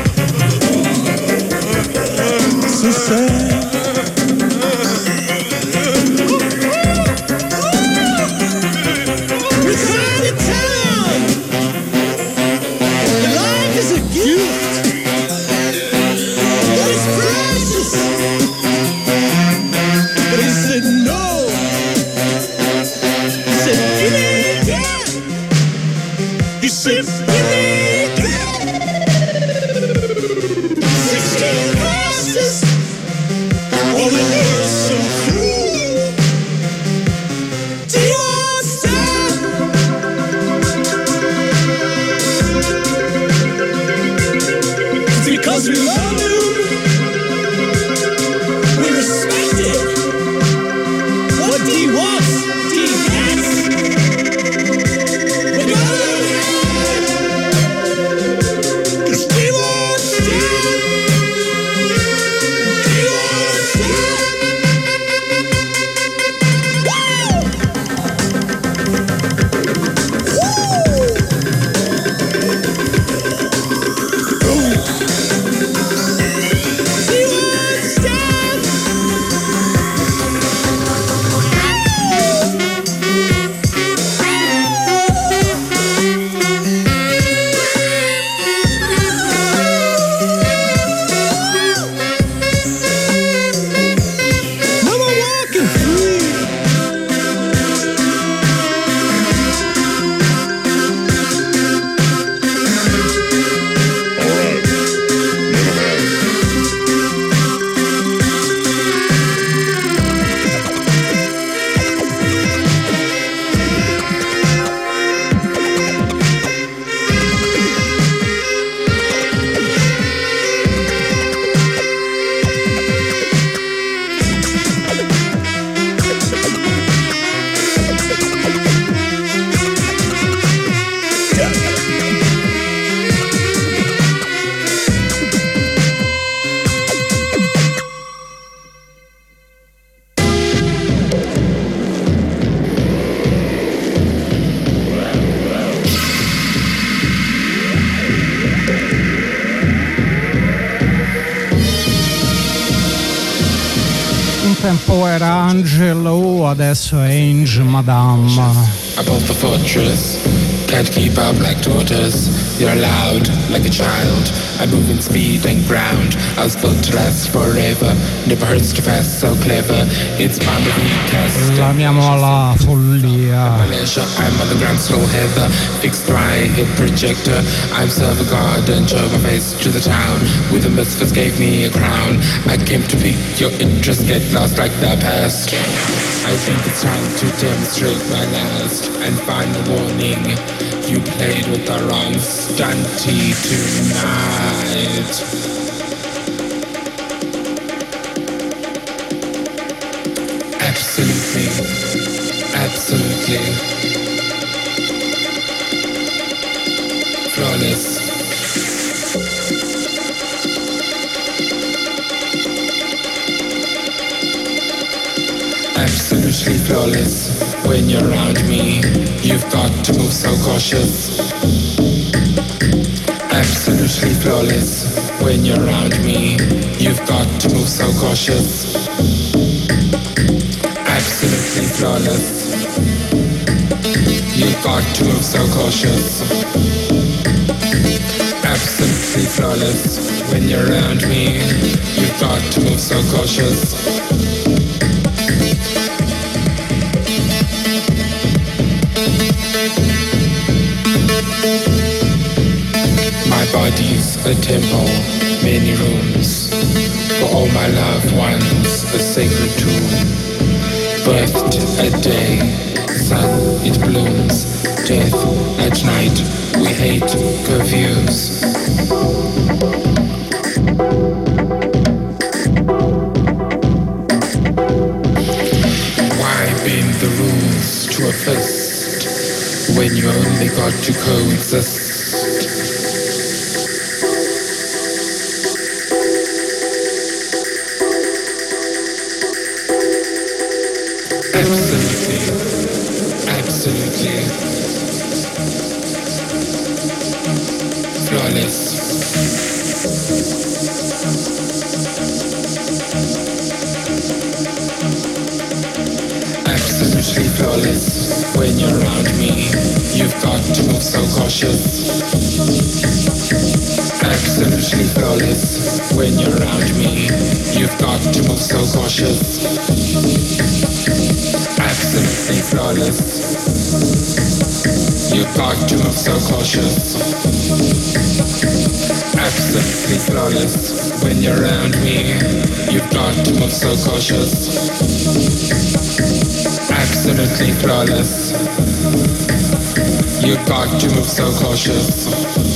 So sad. It's out of town. Life is a gift. But it's precious. But he said no. He said, give me that. He said, give me that. Sixteen horses. All the world's so cool. Do you want some? It's because we love you. We respect it. What D wants, D gets. We're gonna have. 'Cause D wants that. D wants that. Mama walking free. Un tempo era Angelo, adesso è Ange Madame. I built the fortress, can't keep up like tortoise. You're loud like a child, I move in speed and ground. I was built to last forever, never hurts too fast, so clever. It's bound to be cast. L'amiamo alla follia. Malaysia, I'm on the ground, slow heather, fixed right hit projector. I'm serve a god and show my face to the town. With the misfits gave me a crown. I came to pique your interest, get lost like the past. I think it's time to demonstrate my last and final warning. You played with the wrong stunty tonight. Absolutely, absolutely flawless. Absolutely flawless. When you're around me, you've got to move so cautious. Absolutely flawless. When you're around me, you've got to move so cautious. Absolutely flawless. You've got to move so cautious. Absolutely flawless. When you're around me, you've got to move so cautious. My body's a temple, many rooms. For all my loved ones, a sacred tomb. Birthed at day, sun it blooms. Death at night, we hate curfews. Why bend the rules to a fist when you only got to coexist? Absolutely, absolutely flawless. when you're around me. You've got to move so cautious. Absolutely flawless when you're around me. You've got to move so cautious. Absolutely flawless. You've got to move so cautious. Absolutely flawless when you're around me. You've got to move so cautious. Absolutely flawless. You've got to move so cautious.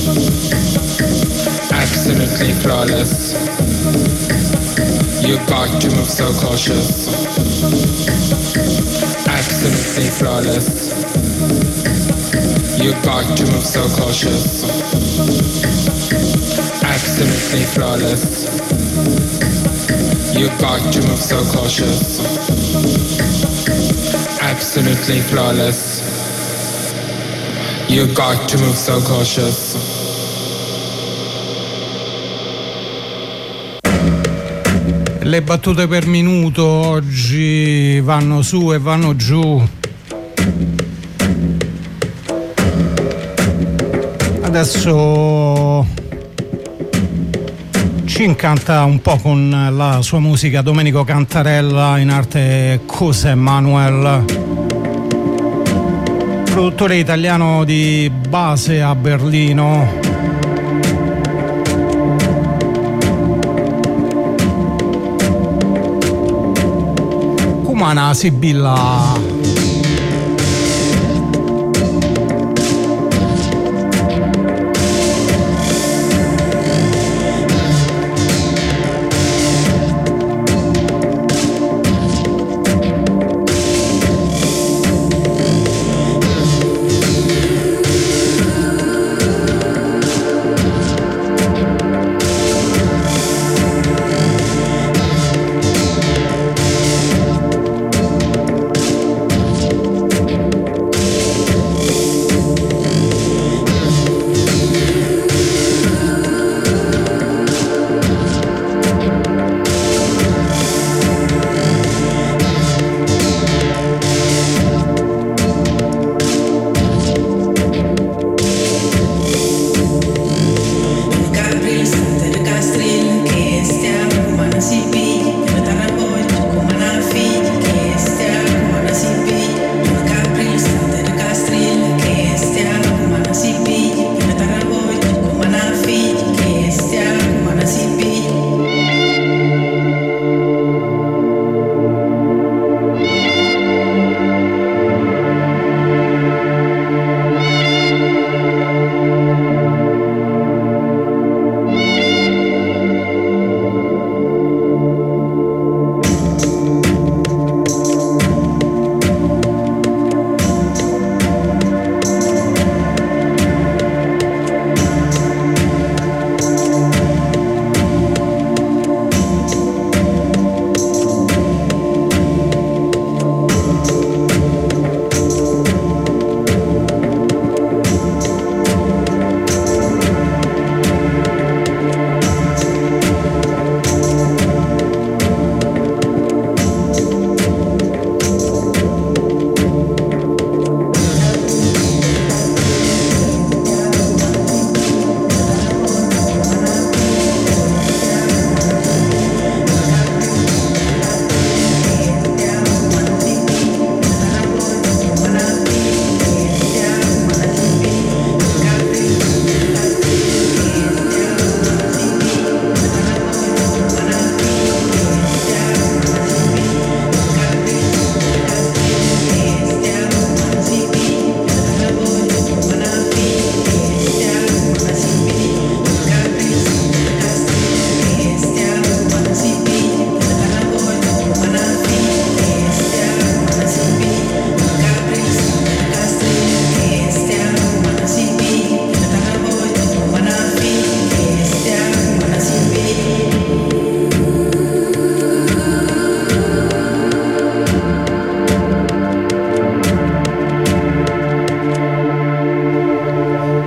Absolutely flawless. You've got to move so cautious. Absolutely flawless. You've got to move so cautious. Absolutely flawless. You've got to move so cautious. Absolutely flawless. You've got to move so cautious. Le battute per minuto oggi vanno su e vanno giù. Adesso ci incanta un po' con la sua musica Domenico Cantarella, in arte José Manuel, produttore italiano di base a Berlino. Cumana Sibilla.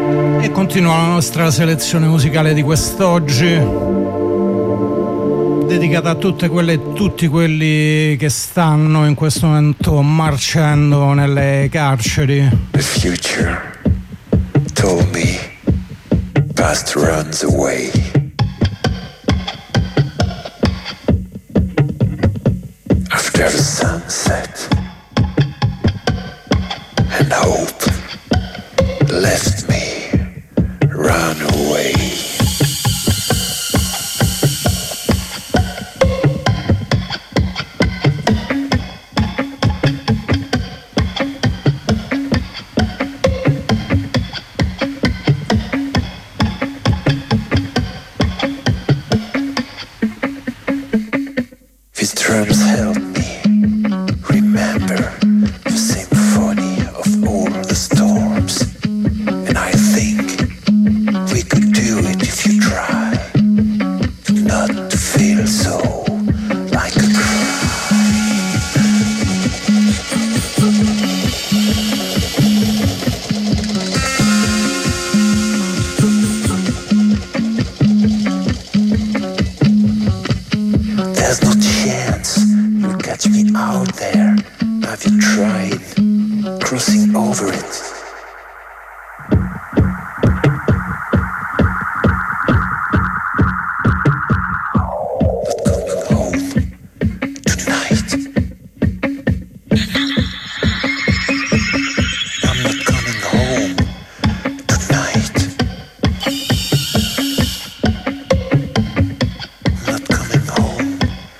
Continua la nostra selezione musicale di quest'oggi, dedicata a tutte quelle e tutti quelli che stanno in questo momento marciando nelle carceri. The future told me past runs away. After the sunset and hope left me run away. Drums help me remember the symphony of all the storms, and I think we could do it if you try not to feel so like a There's no chance you'll catch me out there. Have you tried crossing over it? Not coming home tonight. I'm not coming home tonight. I'm not coming home.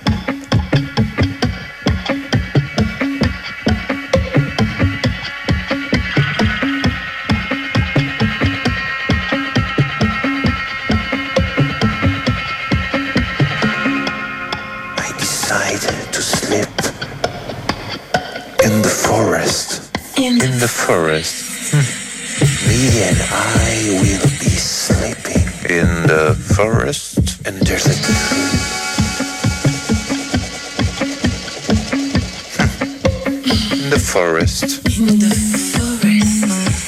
I decided to sleep in the forest. In the, In the forest. Me and I will be sleeping in the forest. And there's a tree. In the forest. in the forest.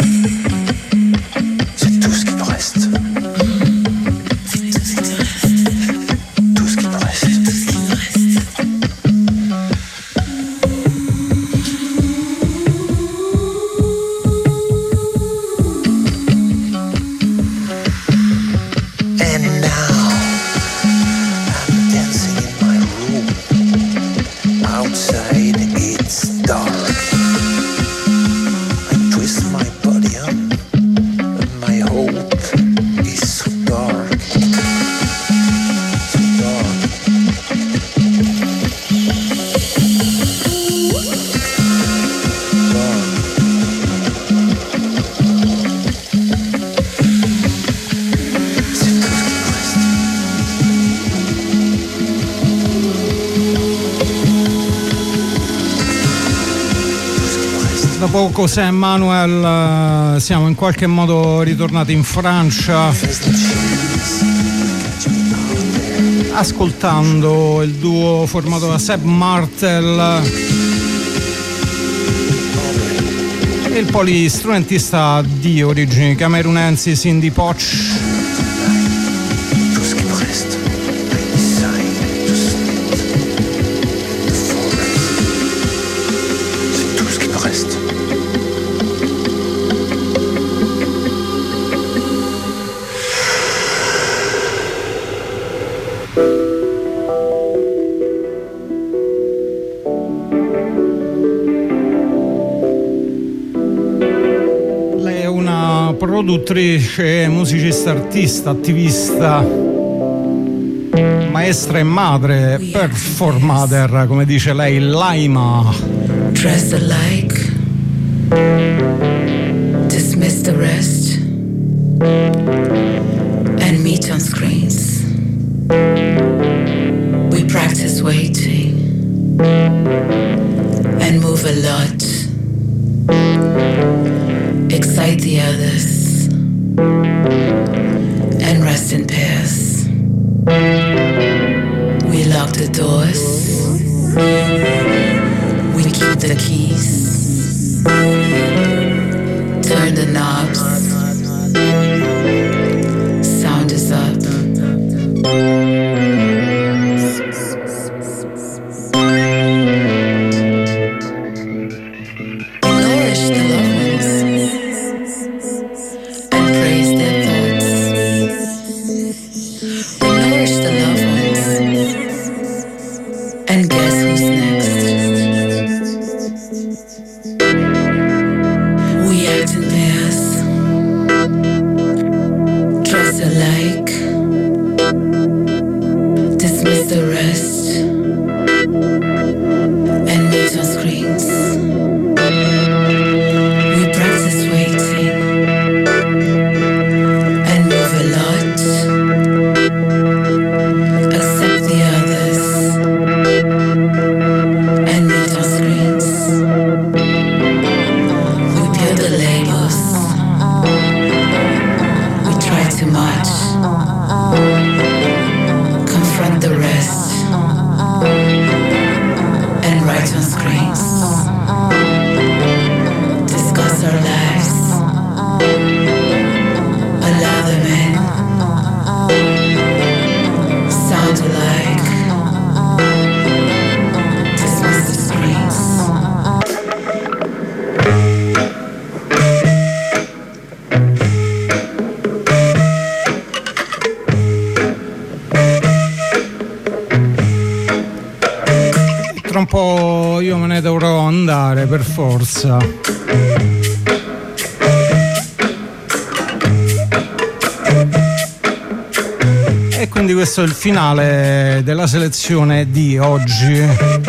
C'est tout ce qui me reste. C'est tout ce qui te reste. Tout ce qui me reste. Tout ce qui me reste. And now I'm dancing in my room. Outside it's dark. I twist my body on, and my hope is so dark. So dark. Dark. C'est tout ce qui me reste. Tout ce qui me reste. Dopo José Manuel eh, siamo in qualche modo ritornati in Francia There's no chance you'll catch me out there. ascoltando il duo formato da Seb Martel e il polistrumentista di origini camerunensi Cindy Poch. Tout ce qui me reste. I decide to sleep in the forest. C'est tout ce qui me reste. Lei è una produttrice, musicista, artista, attivista, maestra e madre, performader, come dice lei, Laima. Dress alike, dismiss the rest, and meet on screens. We practice waiting and move a lot, excite the others, and rest in pairs. We lock the doors, we keep the keys, turn the knobs, sound is up. po' io me ne dovrò andare per forza. E quindi questo è il finale della selezione di oggi.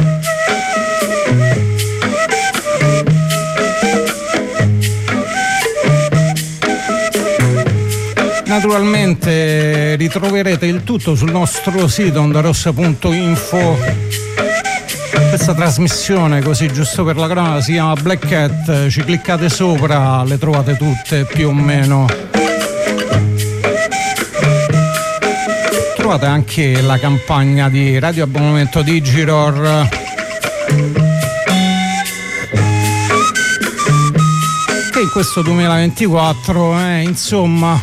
Naturalmente ritroverete il tutto sul nostro sito ondarossa punto info. Questa trasmissione, così giusto per la cronaca, si chiama Black Cat, ci cliccate sopra, le trovate tutte più o meno. Trovate anche la campagna di radioabbonamento di Digiror, che in questo duemilaventiquattro eh, insomma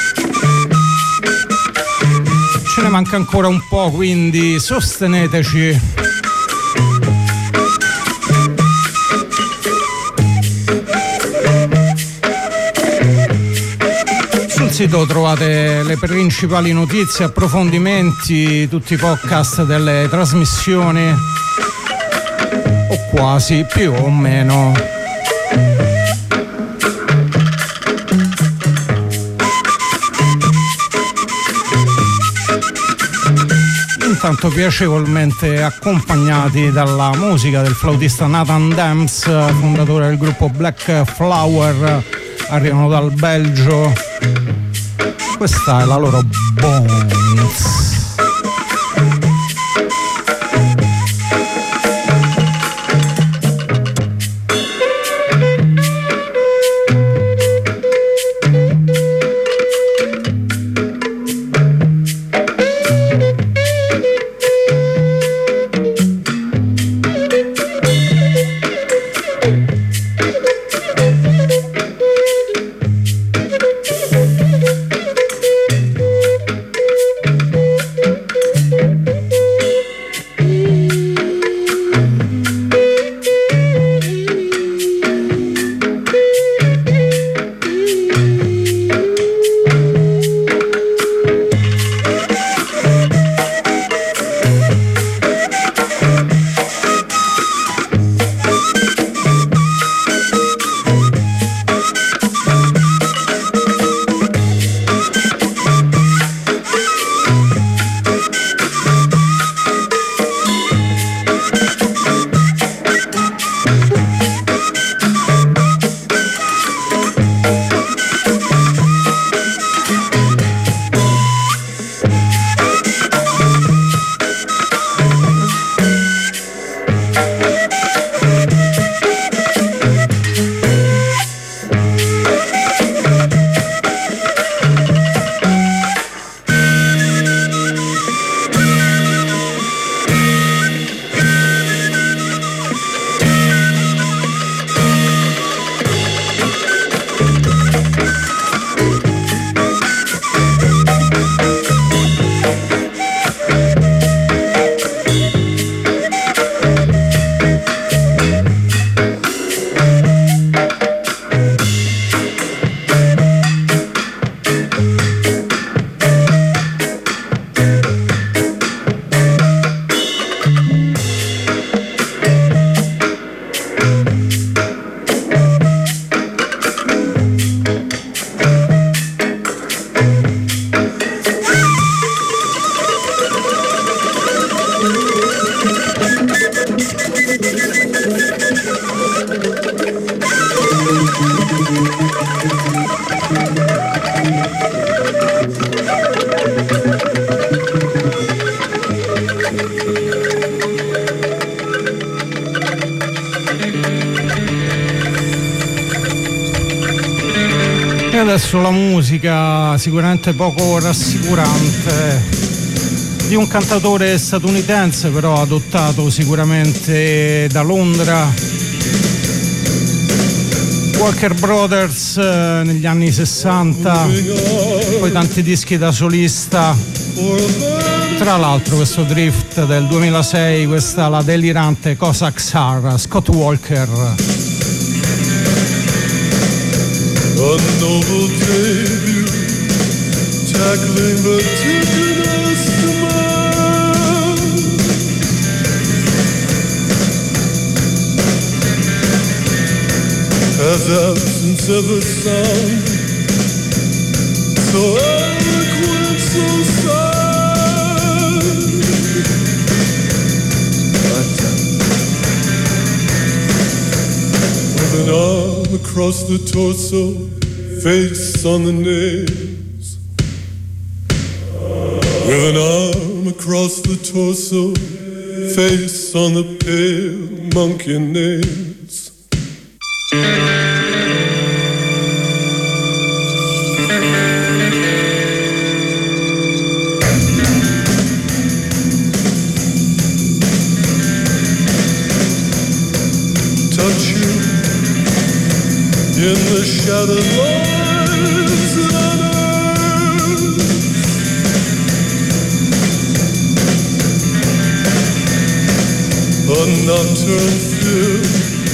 ce ne manca ancora un po', quindi sosteneteci. Sul sito trovate le principali notizie, approfondimenti, tutti i podcast delle trasmissioni, o quasi, più o meno. Intanto piacevolmente accompagnati dalla musica del flautista Nathan Dems, fondatore del gruppo Black Flower, arrivano dal Belgio. Questa è la loro Bones. E adesso la musica sicuramente poco rassicurante di un cantatore statunitense, però adottato sicuramente da Londra, Walker Brothers, eh, negli anni sessanta, poi tanti dischi da solista. Tra l'altro questo Drift del duemilasei, questa la delirante Cossack Sar, Scott Walker. A noble debut, tackling the ticketest demand. has absence ever sound, so eloquent, so sad. With an arm across the torso, face on the nails. With an arm across the torso, face on the pale monkey nails. Touch you in the shadowed lives on earth. A nocturne filled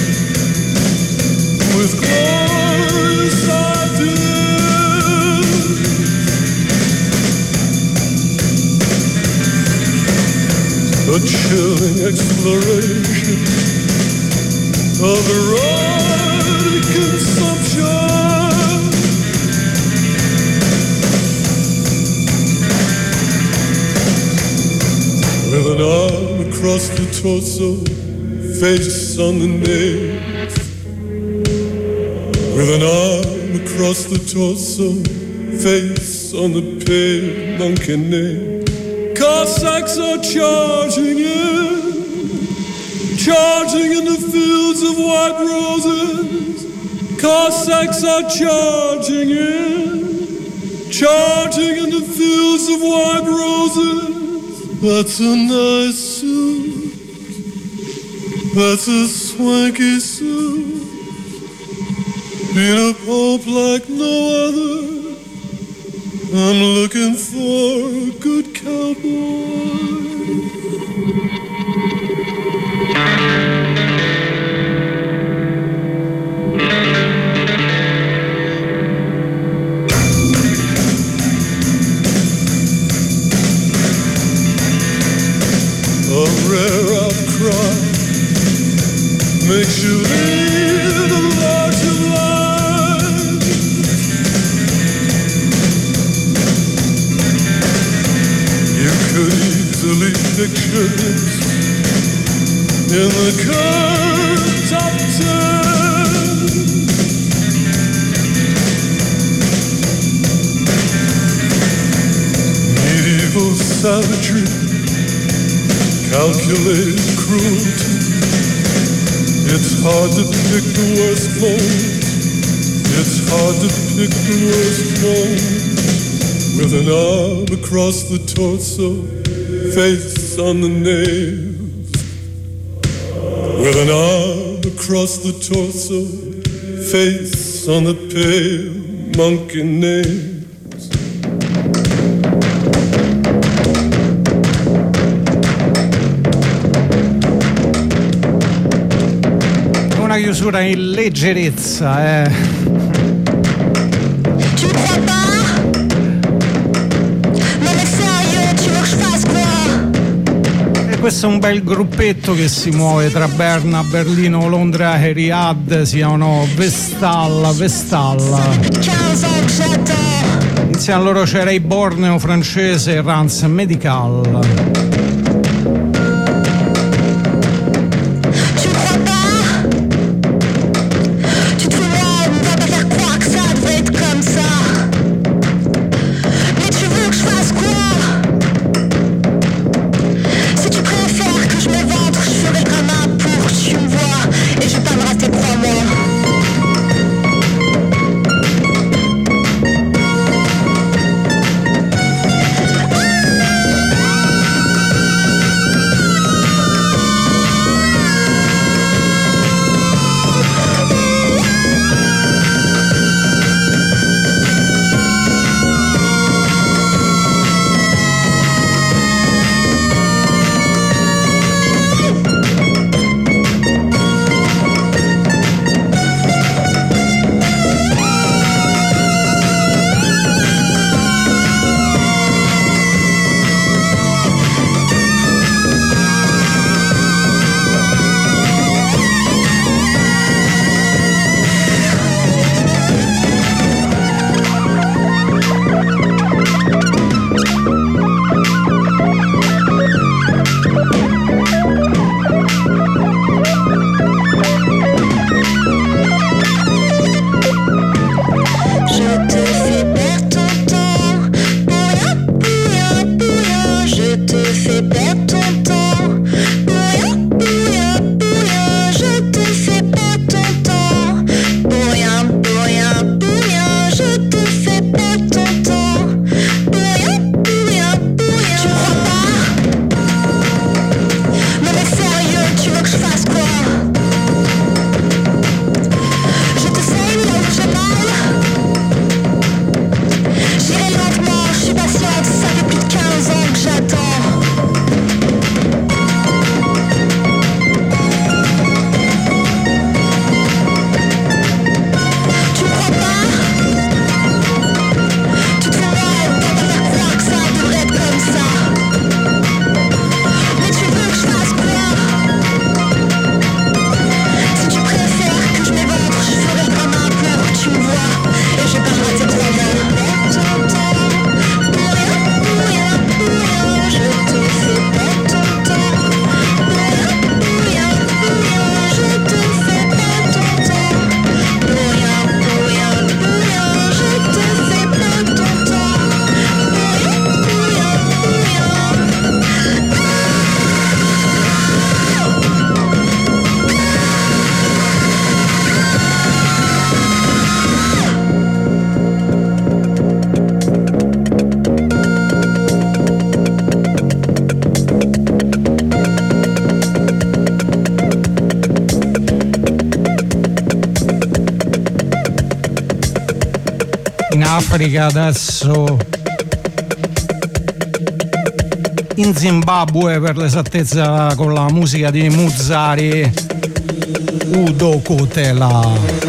with glorious ideas. A chilling exploration of erotic consumption. With an arm across the torso, face on the nails. With an arm across the torso, face on the pale monkey nail. Cossacks are charging in, charging in the fields of white roses. Cossacks are charging in, charging in the fields of white roses. That's a nice suit, that's a swanky suit, been a pope like no other. I'm looking for a good cowboy. A rare outcry makes you lead a larger life. You could easily picture this in the current top ten. Medieval savagery, calculated cruelty. It's hard to pick the worst moment. It's hard to pick the worst moment. With an arm across the torso, face on the nails. With an arm across the torso, face on the pale monkey nails. Una chiusura in leggerezza, eh. Tu crois pas? Non mais sérieux, tu veux que je fasse quoi? E questo è un bel gruppetto che si muove tra Berna, Berlino, Londra e Riyadh, si chiamano Vestal, Vestal. quinze ans que j'attends. Insieme a loro c'era i Borneo francese e Rance Medical. Ah! in Africa, adesso in Zimbabwe per l'esattezza, con la musica di Muzari, Udo Kotela.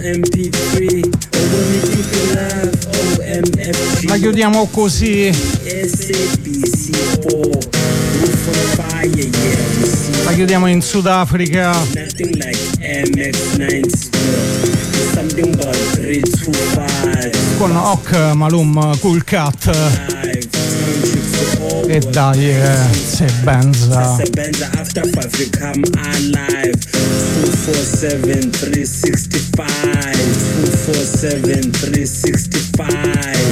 La chiudiamo così. La chiudiamo in Sudafrica con Ok Malum Cool Cat e dai eh, se Benza After five we come alive. Two four seven three sixty five. Two four seven three sixty five.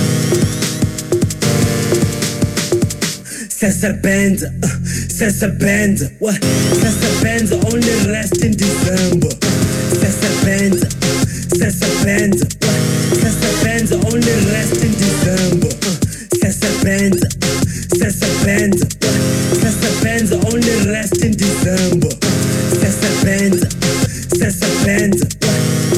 Sessa Benza, uh, Sessa Benza, what? Sessa Benza only rest in December. Sessa Benza, uh, Sessa Benza, what? Sessa Benza only rest in December. Uh, Sessa Benza, uh, Sessa Benza, what? Sessa Benza only rest in December. Uh, Sessa Benza, uh, Sessa Benza, what?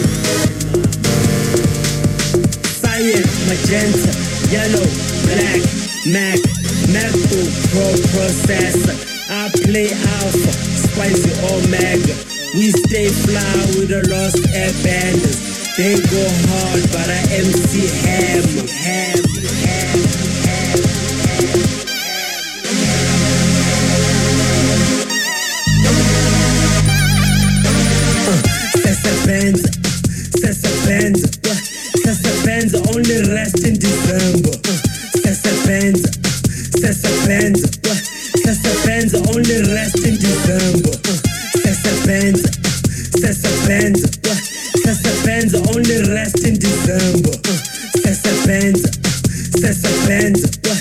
Cyan, magenta, yellow, black, Mac. Macbook Pro processor, I play Alpha, Spicy Omega. We stay fly with the lost airbenders. They go hard, but I M C hammer, hammer, hammer, hammer, hammer. Uh, Sessa Benza, uh, Sessa Benza, what? Sessa Benza only rest in December. Uh, Sessa Benza. Sessa Benza, what? Sessa Benza only rest in December. Uh, Sessa Benza, uh, Sessa Benza, what? Sessa Benza only rest in December. Uh, Sessa Benza, uh, Sessa Benza, what?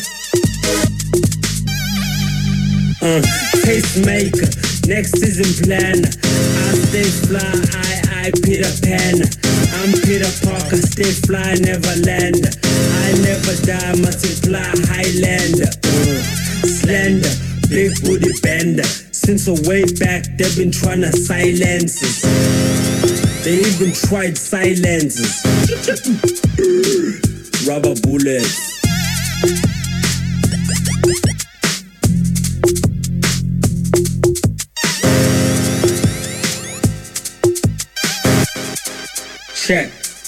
Uh, Pacemaker, next season planner. I stay fly, I, I Peter Pan. I'm Peter Parker, stay fly, never land. I never die, multiply, Highlander. Uh, slender, big booty bender. Since a way back, they've been trying to silence us. They even tried silences. Rubber bullets. Check.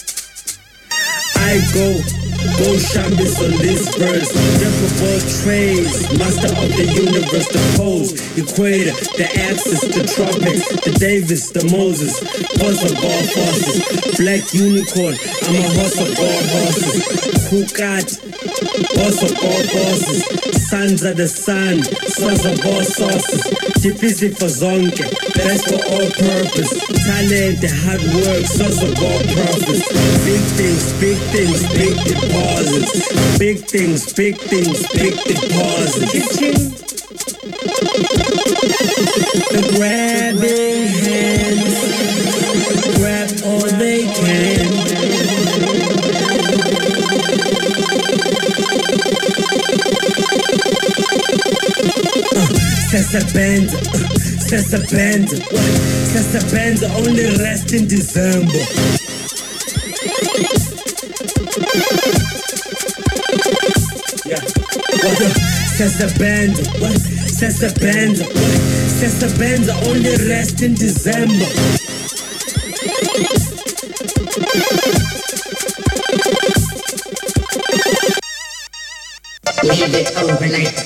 I go, go shambis on this verse. Difficult trades, master of the universe, the pose, equator, the axis, the tropics, the Davis, the Moses, horse of all horses, black unicorn, I'm a horse of all horses, Kukat, horse of all horses, sons of the sun, sons of all sources, Tipisi for zonke, best for all purpose, talent, the hard work, source of all purpose, big things, big things, big deposits, big things, big things, big deposits. The grabbing hands grab all they can. Uh, Sessa Benza, uh, Sessa Benza, what? Sessa Benza only rest in December. Yeah, what the? Sessa Benza, what? Sessa Benza, what? Sessa Benza only rest in December. Leave it overnight.